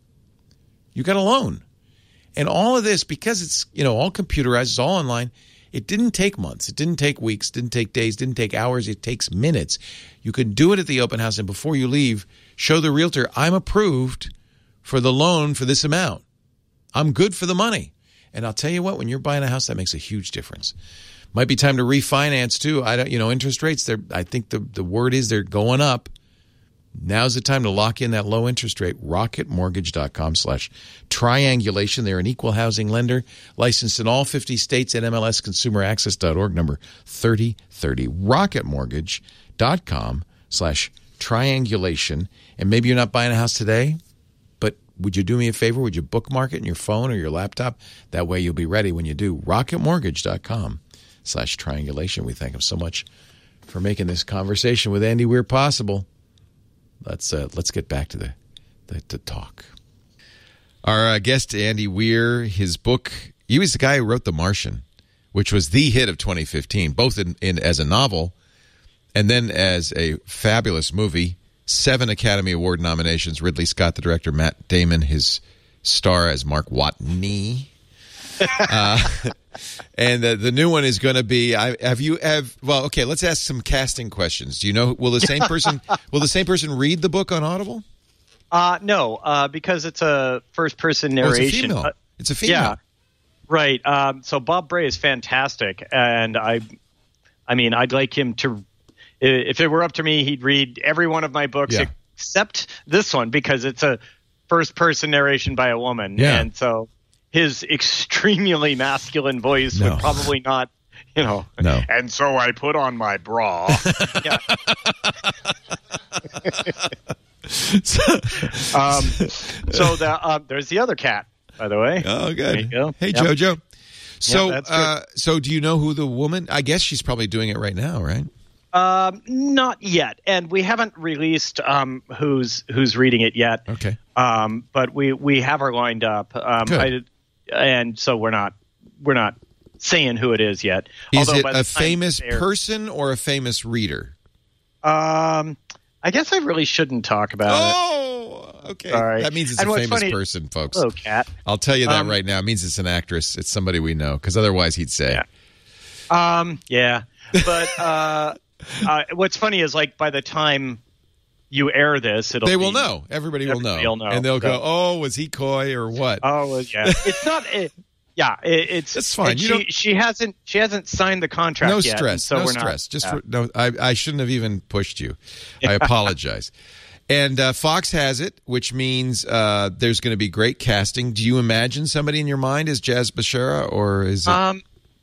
you got a loan. And all of this, because it's, you know, all computerized, it's all online, It didn't take months. It didn't take weeks. Didn't take days. Didn't take hours. It takes minutes. You can do it at the open house, and before you leave, show the realtor, I'm approved for the loan for this amount. I'm good for the money. And I'll tell you what, when you're buying a house, that makes a huge difference. Might be time to refinance too. I don't, you know, interest rates, they're, I think the, the word is they're going up. Now's the time to lock in that low interest rate. rocketmortgage.com slash triangulation. They're an equal housing lender, licensed in all fifty states, at M L S consumer access dot org, number thirty thirty. rocketmortgage.com slash triangulation. And maybe you're not buying a house today, but would you do me a favor? Would you bookmark it in your phone or your laptop? That way you'll be ready when you do. rocketmortgage.com slash triangulation. We thank him so much for making this conversation with Andy Weir possible. Let's uh, let's get back to the, the, the talk. Our uh, guest, Andy Weir, his book, he was the guy who wrote The Martian, which was the hit of twenty fifteen, both in, in as a novel and then as a fabulous movie. Seven Academy Award nominations. Ridley Scott, the director, Matt Damon, his star as Mark Watney. uh, and the, the new one is going to be. I, have you have? Well, okay. Let's ask some casting questions. Do you know? Will the same person? will the same person read the book on Audible? Uh, no, uh, because it's a first-person narration. Oh, it's a female. Uh, it's a female. Yeah, right. Um, so Bob Bray is fantastic, and I, I mean, I'd like him to. If it were up to me, he'd read every one of my books Yeah. except this one because it's a first-person narration by a woman, Yeah. and so his extremely masculine voice No. would probably not, you know. No. And so I put on my bra. Yeah. um, so the, uh, there's the other cat, by the way. Oh, good. There you go. Hey, Yep. JoJo. So, that's good. uh, so do you know who the woman? I guess she's probably doing it right now, right? Um, not yet, and we haven't released um, who's who's reading it yet. Okay. Um, but we, we have her lined up. Um, Good. I, and so we're not we're not saying who it is yet. Is Although it by the a time famous it's aired- person or a famous reader? Um, I guess I really shouldn't talk about it. Oh, okay. Sorry. That means it's And a what's famous funny- person, folks. Hello, cat. I'll tell you that Um, right now. It means it's an actress. It's somebody we know, because otherwise he'd say. Yeah. Um, yeah, but uh, uh, what's funny is like by the time you air this, it'll They will be- know. Everybody will know. Everybody will know. And they'll go, So- oh, was he coy or what? Oh well, yeah. It's not. It, yeah, it, it's That's fine. and You she don't- she hasn't she hasn't signed the contract No yet. and stress. So no we're stress. Not, Just yeah. for, no. I, I shouldn't have even pushed you. I apologize. And uh, Fox has it, which means uh, there's going to be great casting. Do you imagine somebody in your mind as Jazz Bashara, or is it? Um,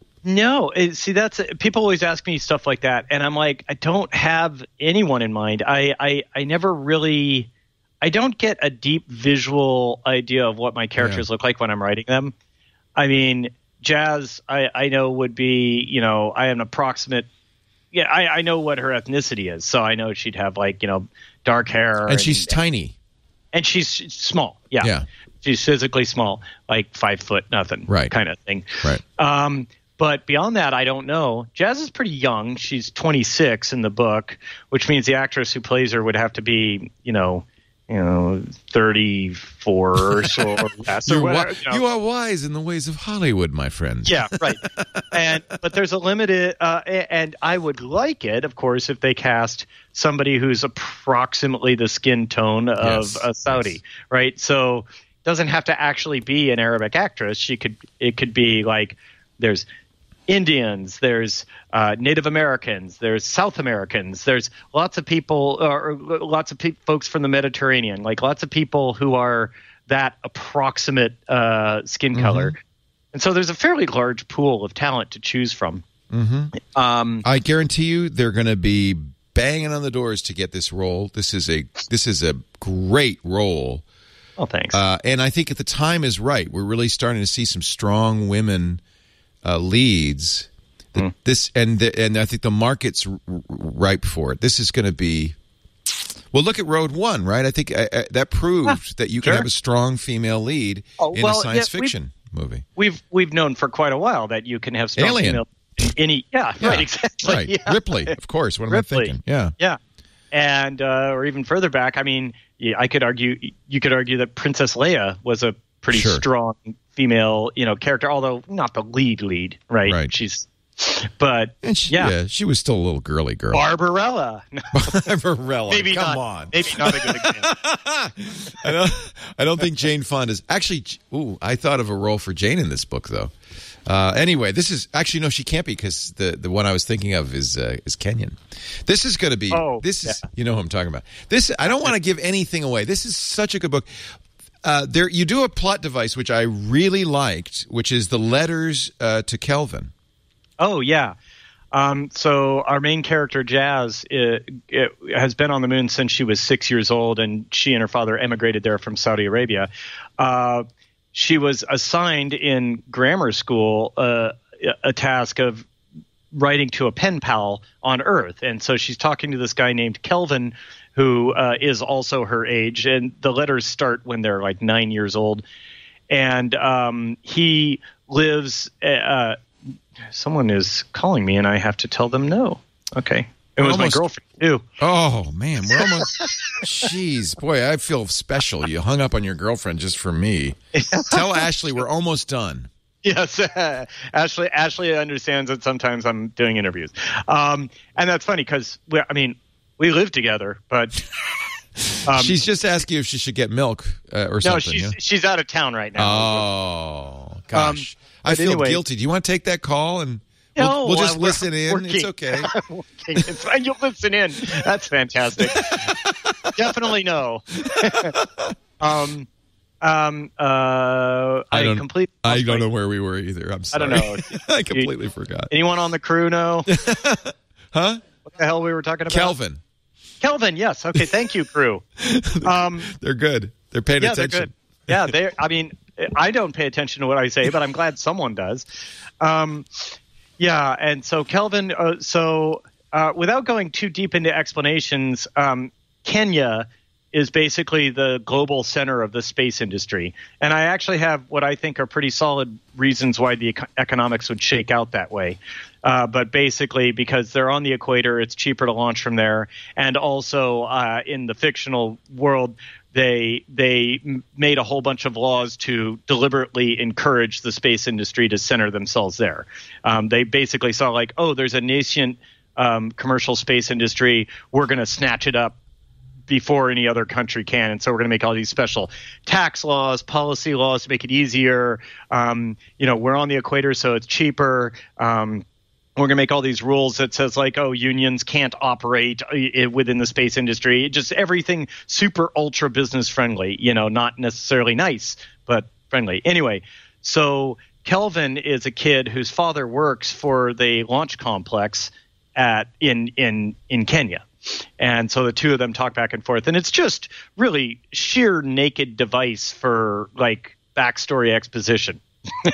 no. It, see, that's people always ask me stuff like that, and I'm like, I don't have anyone in mind. I, I, I never really, I don't get a deep visual idea of what my characters Yeah. look like when I'm writing them. I mean, Jazz, I, I know would be, you know, I am an approximate. Yeah, I, I know what her ethnicity is, so I know she'd have like, you know, dark hair, and she's tiny. and she's small. Yeah. Yeah. She's physically small, like five foot nothing, Right. kind of thing. Right. Um, but beyond that, I don't know. Jazz is pretty young. She's twenty-six in the book, which means the actress who plays her would have to be, you know, you know, thirty-four or so or less. Or You're whatever, wi- you know. You are wise in the ways of Hollywood, my friend. Yeah, right. And but there's a limited, uh, and I would like it, of course, if they cast somebody who's approximately the skin tone of Yes, a Saudi, yes. right? So it doesn't have to actually be an Arabic actress. She could, it could be like there's Indians, there's uh, Native Americans, there's South Americans, there's lots of people, or lots of pe- folks from the Mediterranean, like lots of people who are that approximate uh, skin color. And so there's a fairly large pool of talent to choose from. Mm-hmm. Um, I guarantee you, they're going to be banging on the doors to get this role. This is a this is a great role, oh, thanks. uh, and I think at the time is right. We're really starting to see some strong women uh, leads. Mm. This and the, and I think the market's r- r- ripe for it. This is going to be. Well, look at Road One, right? I think uh, uh, that proved that you can sure. have a strong female lead Oh, in well, a science yeah, we've- fiction movie. we've we've known for quite a while that you can have strong Alien. female in any yeah, Yeah, right, exactly. Right, Yeah. Ripley, of course. What am Ripley. I thinking? Yeah. Yeah. And uh, or even further back, I mean, yeah, I could argue you could argue that Princess Leia was a pretty Sure. strong female, you know, character, although not the lead lead, right? Right. She's But And she, yeah. yeah, she was still a little girly girl. Barbarella. No, Barbarella. maybe Come not. on. Maybe not a good example. I don't. I don't think Jane Fonda's actually. Ooh, I thought of a role for Jane in this book, though. Uh, anyway, this is actually no, she can't be because the, the one I was thinking of is uh, is Kenyon. This is going to be. Oh, this is yeah. you know who I'm talking about. This I don't want to give anything away. This is such a good book. Uh, there, you do a plot device which I really liked, which is the letters uh, to Kelvin. Oh yeah. Um, so our main character, Jazz, it, it has been on the moon since she was six years old, and she and her father emigrated there from Saudi Arabia. Uh, she was assigned in grammar school uh, a task of writing to a pen pal on Earth. And so she's talking to this guy named Kelvin, who uh, is also her age. And the letters start when they're like nine years old. And um, he lives uh, – someone is calling me, and I have to tell them no. Okay. It was Almost, my girlfriend, too. Oh, man. We're almost – jeez. Boy, I feel special. You hung up on your girlfriend just for me. Tell Ashley we're almost done. Yes, Ashley. Ashley understands that sometimes I'm doing interviews, um, and that's funny because I mean we live together, but um, she's just asking if she should get milk uh, or no, something. she's yeah? she's out of town right now. Oh gosh, um, I feel anyway, guilty. Do you want to take that call and we'll, no, we'll just I'm listen in? working. It's okay. I'm working. It's fine. You'll listen in. That's fantastic. Definitely no. um. Um. Uh. I, I don't. completely. I don't know where we were either. I'm sorry. I don't know. I completely forgot. Anyone on the crew know? Huh? What the hell we were talking about? Kelvin. Kelvin. Yes. Okay. Thank you, crew. Um. They're good. They're paying Yeah, attention. they're good. Yeah. They. I mean, I don't pay attention to what I say, but I'm glad someone does. Um. Yeah. And so Kelvin. Uh, so uh, without going too deep into explanations, um, Kenya is basically the global center of the space industry. And I actually have what I think are pretty solid reasons why the econ- economics would shake out that way. Uh, but basically because they're on the equator, it's cheaper to launch from there. And also uh, in the fictional world, they they m- made a whole bunch of laws to deliberately encourage the space industry to center themselves there. Um, they basically saw like, oh, there's a nascent um, commercial space industry. We're going to snatch it up before any other country can. And so we're going to make all these special tax laws, policy laws to make it easier. Um, you know, we're on the equator, so it's cheaper. Um, we're going to make all these rules that says like, oh, unions can't operate within the space industry. Just everything super ultra business friendly, you know, not necessarily nice, but friendly. Anyway, so Kelvin is a kid whose father works for the launch complex at in in in Kenya. And so the two of them talk back and forth. And it's just really sheer naked device for like backstory exposition.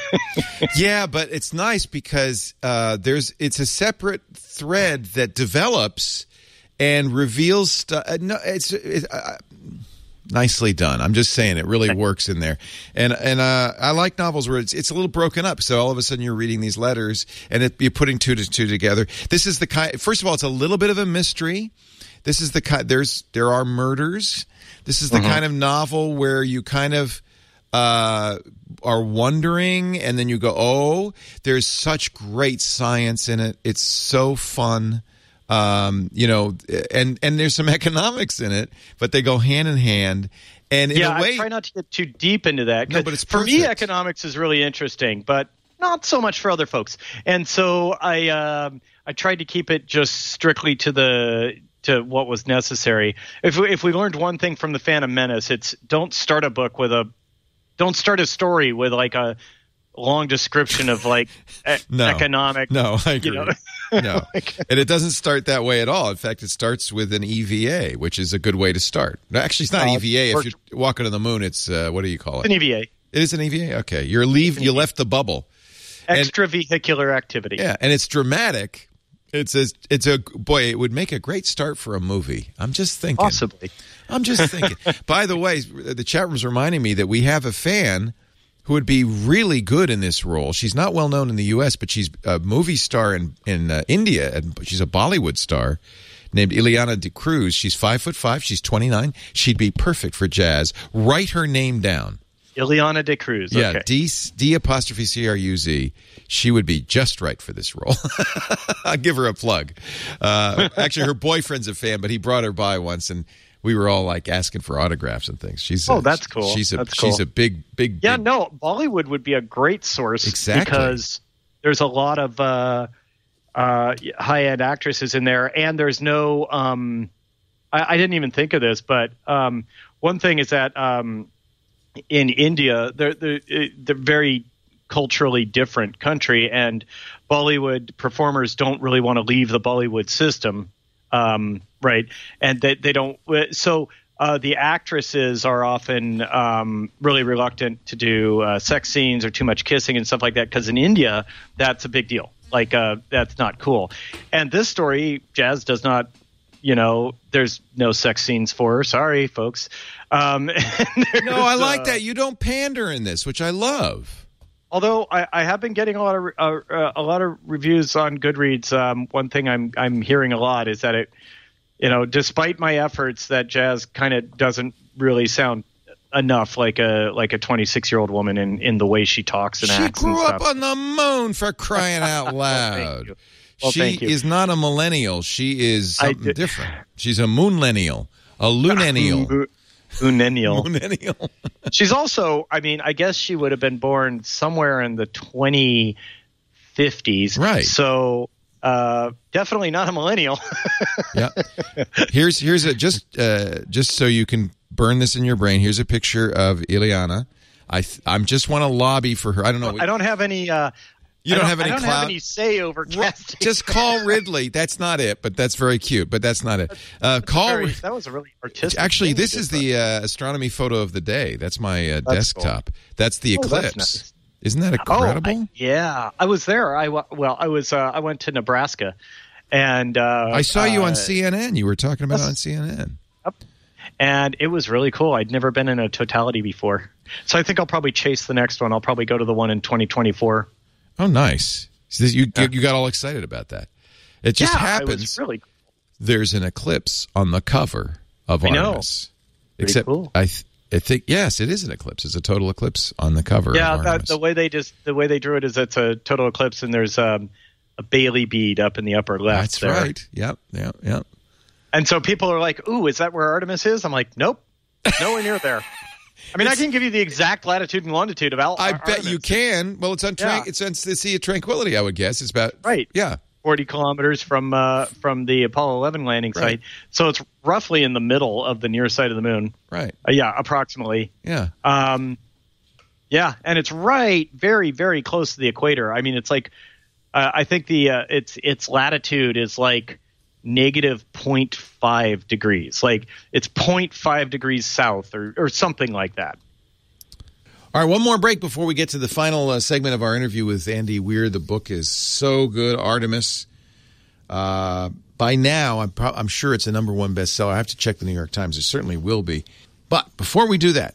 Yeah, but it's nice because uh, there's it's a separate thread that develops and reveals stuff. Uh, no, it's it, uh, nicely done. I'm just saying it really works in there. And and uh, I like novels where it's it's a little broken up. So all of a sudden you're reading these letters and it, you're putting two to two together. This is the kind. First of all, it's a little bit of a mystery. This is the kind. There's there are murders. This is the Mm-hmm. kind of novel where you kind of uh, are wondering, and then you go, "Oh, there's such great science in it. It's so fun." Um, you know, and and there's some economics in it, but they go hand in hand. And in yeah, a way, I try not to get too deep into that. No, but it's for me, perfect. economics is really interesting, but not so much for other folks. And so I um, I tried to keep it just strictly to the to what was necessary. If we, if we learned one thing from the Phantom Menace, it's don't start a book with a don't start a story with like a long description of like e- No. economic. No, I agree. You know? No, and it doesn't start that way at all. In fact, it starts with an E V A, which is a good way to start. Actually, it's not Uh, E V A. If or- you're walking on the moon, it's uh, what do you call An it? E V A, It is an E V A. Okay, you're leave. You left the bubble. extravehicular activity. Yeah, and it's dramatic. It's a, it's a boy. It would make a great start for a movie. I'm just thinking. Possibly. I'm just thinking. By the way, the chat room's reminding me that we have a fan who would be really good in this role. She's not well known in the U S, but she's a movie star in in uh, India, and she's a Bollywood star named Ileana De Cruz. She's five foot five. She's twenty-nine. She'd be perfect for Jazz. Write her name down. Ileana de Cruz. Yeah, okay. D, D apostrophe C R U Z. She would be just right for this role. I'll give her a plug. Uh, actually, her boyfriend's a fan, but he brought her by once, and we were all like asking for autographs and things. She's oh, a, that's cool. She's a that's she's cool. a big big yeah. big, No, Bollywood would be a great source exactly. because there's a lot of uh, uh, high end actresses in there, and there's no. Um, I, I didn't even think of this, but um, one thing is that um, in India, they're they're, they're very culturally different country, and Bollywood performers don't really want to leave the Bollywood system, um, right? And they they don't. So uh, the actresses are often um, really reluctant to do uh, sex scenes or too much kissing and stuff like that, because in India that's a big deal. Like uh, that's not cool. And this story, Jazz does not. You know, there's no sex scenes for her. Sorry, folks. Um, no, I like uh, that. You don't pander in this, which I love. Although I, I have been getting a lot of uh, uh, a lot of reviews on Goodreads. Um, one thing I'm I'm hearing a lot is that it, you know, despite my efforts, that Jazz kind of doesn't really sound enough like a like a twenty-six year old woman in, in the way she talks and she acts. She grew and up stuff. on the moon, for crying out loud. Well, she thank you. is not a millennial. She is something did- different. She's a moonlennial, a lunennial. Lunennial. Lunennial. She's also, I mean, I guess she would have been born somewhere in the twenty fifties. Right. So uh, definitely not a millennial. Yeah. Here's here's a just uh, just so you can burn this in your brain. Here's a picture of Ileana. I th- I'm just want to lobby for her. I don't know. I don't have any. Uh, You don't, I don't have any I don't clout. have any say over casting. Just call Ridley. That's not it, but that's very cute. But that's not it. Uh, call. Very, that was a really artistic. Actually, thing this you is just the uh, astronomy photo of the day. That's my uh, That's desktop. That's the Oh, that's eclipse. nice. Isn't that incredible? Oh, I, yeah, I was there. I wa- well, I was. Uh, I went to Nebraska, and uh, I saw you uh, on C N N. You were talking about it on C N N. Yep. And it was really cool. I'd never been in a totality before, so I think I'll probably chase the next one. I'll probably go to the one in twenty twenty-four. Oh, nice. So this, you Yeah. you got all excited about that. It just yeah, happens. It was really. There's an eclipse on the cover of I know. Artemis. Pretty Except cool. I, th- I think yes, it is an eclipse. It's a total eclipse on the cover. Yeah, of that, Artemis. the way they just the way they drew it is it's a total eclipse, and there's um, a Bailey bead up in the upper left. That's there. right. Yep. Yep. Yep. And so people are like, "Ooh, is that where Artemis is?" I'm like, "Nope, nowhere near there." I mean, I can give you the exact latitude and longitude of Al- I Ar- bet Artemis. you can. Well, it's on Yeah. tran- it's on the Sea of Tranquility. I would guess it's about Right. Yeah. forty kilometers from uh, from the Apollo eleven landing site. Right. So it's roughly in the middle of the near side of the moon. Right. Uh, yeah, approximately. Yeah. Um, yeah, and it's right, very, very close to the equator. I mean, it's like, uh, I think the uh, its its latitude is like negative zero point five degrees. Like it's zero point five degrees south or or something like that. All right, one more break before we get to the final uh, segment of our interview with Andy Weir. The book is so good, Artemis. Uh, by now, I'm, pro- I'm sure it's a number one bestseller. I have to check the New York Times. It certainly will be. But before we do that,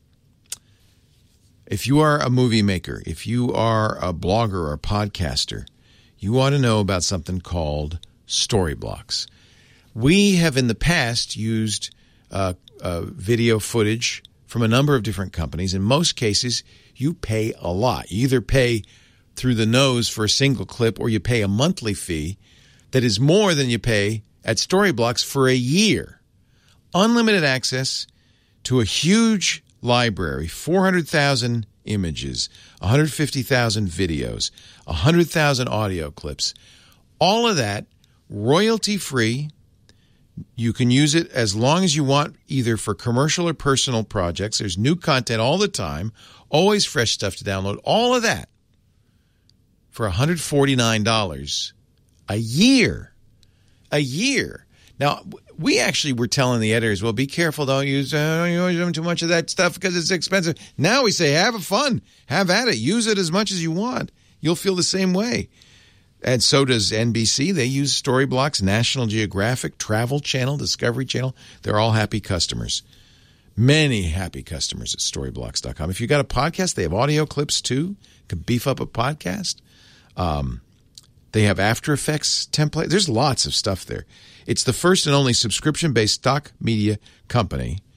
if you are a movie maker, if you are a blogger or a podcaster, you ought to know about something called Storyblocks. We have in the past used uh, uh, video footage from a number of different companies. In most cases, you pay a lot. You either pay through the nose for a single clip or you pay a monthly fee that is more than you pay at Storyblocks for a year. Unlimited access to a huge library, four hundred thousand images, one hundred fifty thousand videos, one hundred thousand audio clips. All of that royalty-free. You can use it as long as you want, either for commercial or personal projects. There's new content all the time, always fresh stuff to download. All of that for one hundred forty-nine dollars a year. A year. Now, we actually were telling the editors, well, be careful, don't use, uh, don't use too much of that stuff because it's expensive. Now we say, have fun. Have at it. Use it as much as you want. You'll feel the same way. And so does N B C. They use Storyblocks, National Geographic, Travel Channel, Discovery Channel. They're all happy customers. Many happy customers at Storyblocks dot com. If you got a podcast, they have audio clips too. You can beef up a podcast. Um, they have After Effects template. There's lots of stuff there. It's the first and only subscription-based stock media company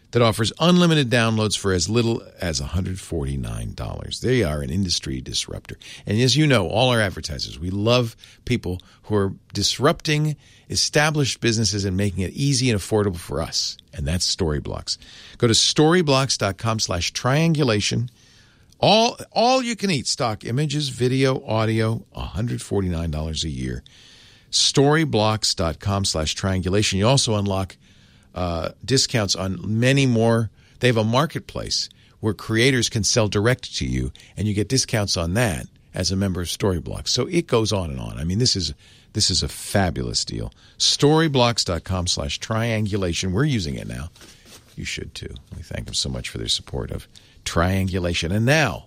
that offers unlimited downloads for as little as one hundred forty-nine dollars. They are an industry disruptor. And as you know, all our advertisers, we love people who are disrupting established businesses and making it easy and affordable for us. And that's Storyblocks. Go to storyblocks.com slash triangulation. All, all you can eat stock images, video, audio, one hundred forty-nine dollars a year. Storyblocks.com slash triangulation. You also unlock Uh, discounts on many more. They have a marketplace where creators can sell direct to you, and you get discounts on that as a member of Storyblocks. So it goes on and on. I mean, this is this is a fabulous deal. Storyblocks.com slash triangulation. We're using it now. You should too. We thank them so much for their support of Triangulation. And now,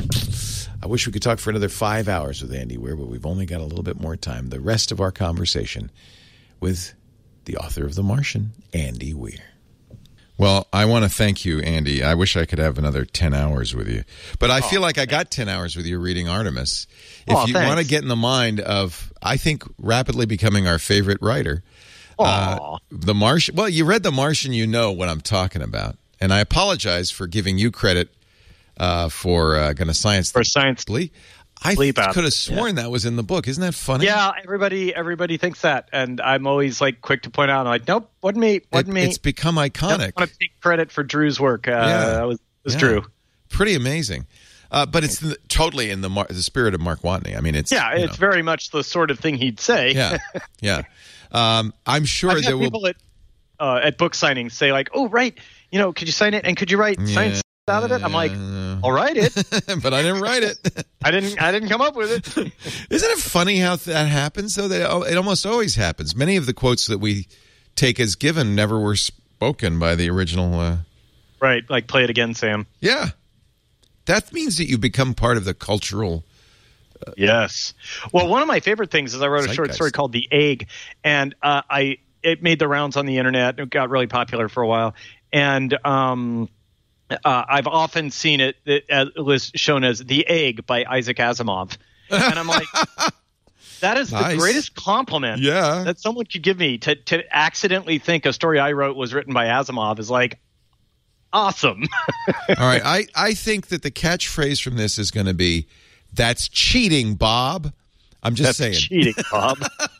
I wish we could talk for another five hours with Andy Weir, but we've only got a little bit more time. The rest of our conversation with the author of The Martian, Andy Weir. Well, I want to thank you, Andy. I wish I could have another ten hours with you. But I oh, feel like I got ten hours with you reading Artemis. If oh, you thanks. want to get in the mind of, I think, rapidly becoming our favorite writer, uh, The Martian. Well, you read The Martian, you know what I'm talking about. And I apologize for giving you credit uh, for uh, going to science. For science. Lee. I Sleep could out. have sworn yeah. that was in the book. Isn't that funny? Yeah, everybody everybody thinks that. And I'm always like quick to point out, I'm like, nope, wasn't me, wasn't it, me. It's become iconic. I want to take credit for Drew's work. Uh, yeah. That was, was yeah. Drew. Pretty amazing. Uh, but it's the, totally in the Mar- the spirit of Mark Watney. I mean, it's Yeah, it's know. very much the sort of thing he'd say. Yeah, yeah. Um, I'm sure I've had there will people at, uh, at book signings say like, oh, right, you know, could you sign it? And could you write yeah. science out of it? I'm like, I'll write it. But I didn't write it. I didn't I didn't come up with it. Isn't it funny how that happens, though? That it almost always happens. Many of the quotes that we take as given never were spoken by the original. Uh... Right, like play it again, Sam. Yeah. That means that you become part of the cultural... Uh, yes. Well, one of my favorite things is I wrote a Zeitgeist. short story called The Egg, and uh, I it made the rounds on the internet. It got really popular for a while. And... um Uh, I've often seen it, it, uh, it was shown as The Egg by Isaac Asimov. And I'm like, that is nice. the greatest compliment yeah. that someone could give me. To, to accidentally think a story I wrote was written by Asimov is like, awesome. All right. I, I think that the catchphrase from this is going to be, that's cheating, Bob. I'm just That's saying. cheating, Bob.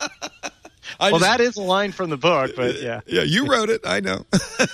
I well, just, that is a line from the book, but yeah. Yeah, you wrote it. I know.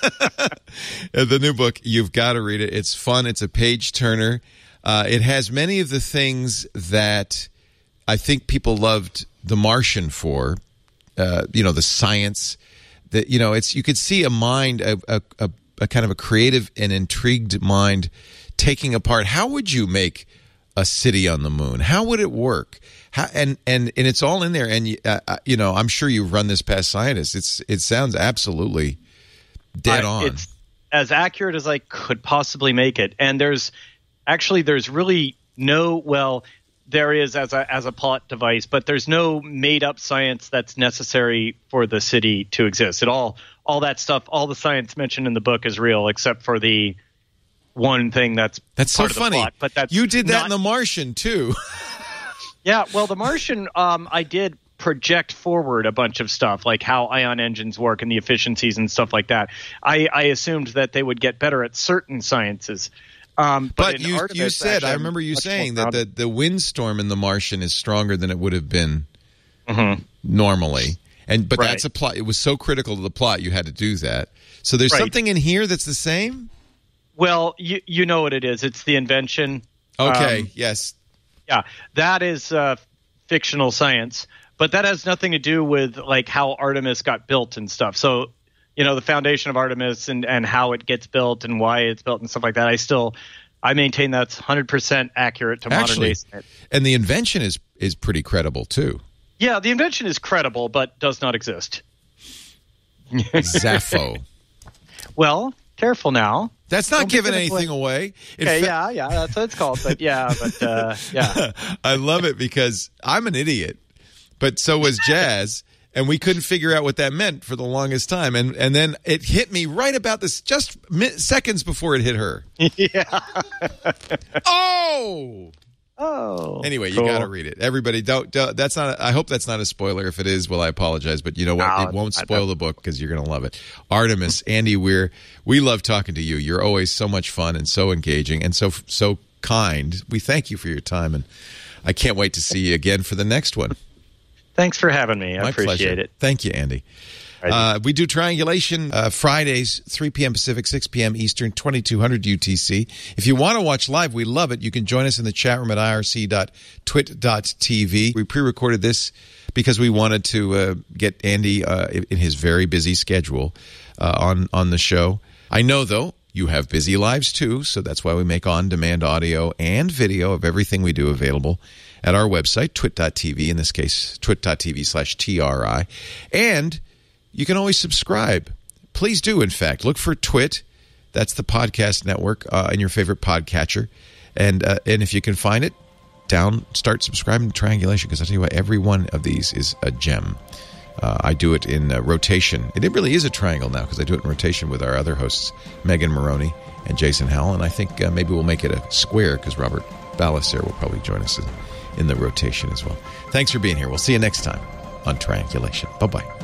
The new book, you've got to read it. It's fun. It's a page-turner. Uh, it has many of the things that I think people loved The Martian for. Uh, you know, the science. That you know, it's you could see a mind, a, a, a, a kind of a creative and intrigued mind taking apart. How would you make a city on the moon? How would it work? How, and, and, and it's all in there. And, uh, you know, I'm sure you've run this past scientists. It's, it sounds absolutely dead I, on. It's as accurate as I could possibly make it. And there's actually, there's really no, well, there is as a, as a plot device, but there's no made up science that's necessary for the city to exist at all. All that stuff, all the science mentioned in the book is real, except for the one thing that's That's part so of the funny. plot, but that's you did that not, in The Martian, too. Yeah, well, The Martian, um, I did project forward a bunch of stuff, like how ion engines work and the efficiencies and stuff like that. I, I assumed that they would get better at certain sciences. Um, but but you, Artemis, you said, actually, I I'm remember you much saying more that proud. the, the windstorm in The Martian is stronger than it would have been Mm-hmm. normally. And But Right. that's a plot. It was so critical to the plot, you had to do that. So there's Right. something in here that's the same? Well, you you know what it is. It's the invention. Okay, Um, yes. Yeah, that is uh, fictional science, but that has nothing to do with like how Artemis got built and stuff. So, you know, the foundation of Artemis and, and how it gets built and why it's built and stuff like that. I still, I maintain that's one hundred percent accurate to modern Actually, day science. And the invention is is pretty credible, too. Yeah, the invention is credible, but does not exist. Zaffo. Well, careful now. That's not Don't be giving giving anything away. In Okay, fa- yeah, yeah, that's what it's called. But yeah, but uh, yeah. I love it because I'm an idiot, but so was Jazz, and we couldn't figure out what that meant for the longest time. And and then it hit me right about this, just mi- seconds before it hit her. Yeah. Oh! Oh. Anyway, you cool. got to read it. Everybody, don't, don't. That's not. A, I hope that's not a spoiler. If it is, well, I apologize. But you know what? No, it won't I- spoil I- the book because you're going to love it. Artemis, Andy Weir, we love talking to you. You're always so much fun and so engaging and so so kind. We thank you for your time, and I can't wait to see you again for the next one. Thanks for having me. I My appreciate pleasure. it. Thank you, Andy. Uh, we do Triangulation uh, Fridays, three p.m. Pacific, six p.m. Eastern, twenty-two hundred U T C. If you want to watch live, we love it. You can join us in the chat room at I R C dot twit dot T V. We pre-recorded this because we wanted to uh, get Andy uh, in his very busy schedule uh, on, on the show. I know, though, you have busy lives, too, so that's why we make on-demand audio and video of everything we do available at our website, twit dot T V, in this case, twit dot T V slash T R I. And you can always subscribe. Please do, in fact. Look for Twit. That's the podcast network uh, in your favorite podcatcher. And uh, and if you can find it, down, start subscribing to Triangulation, because I'll tell you what, every one of these is a gem. Uh, I do it in uh, rotation. And it really is a triangle now, because I do it in rotation with our other hosts, Megan Maroney and Jason Howell. And I think uh, maybe we'll make it a square, because Robert Ballecer will probably join us in, in the rotation as well. Thanks for being here. We'll see you next time on Triangulation. Bye-bye.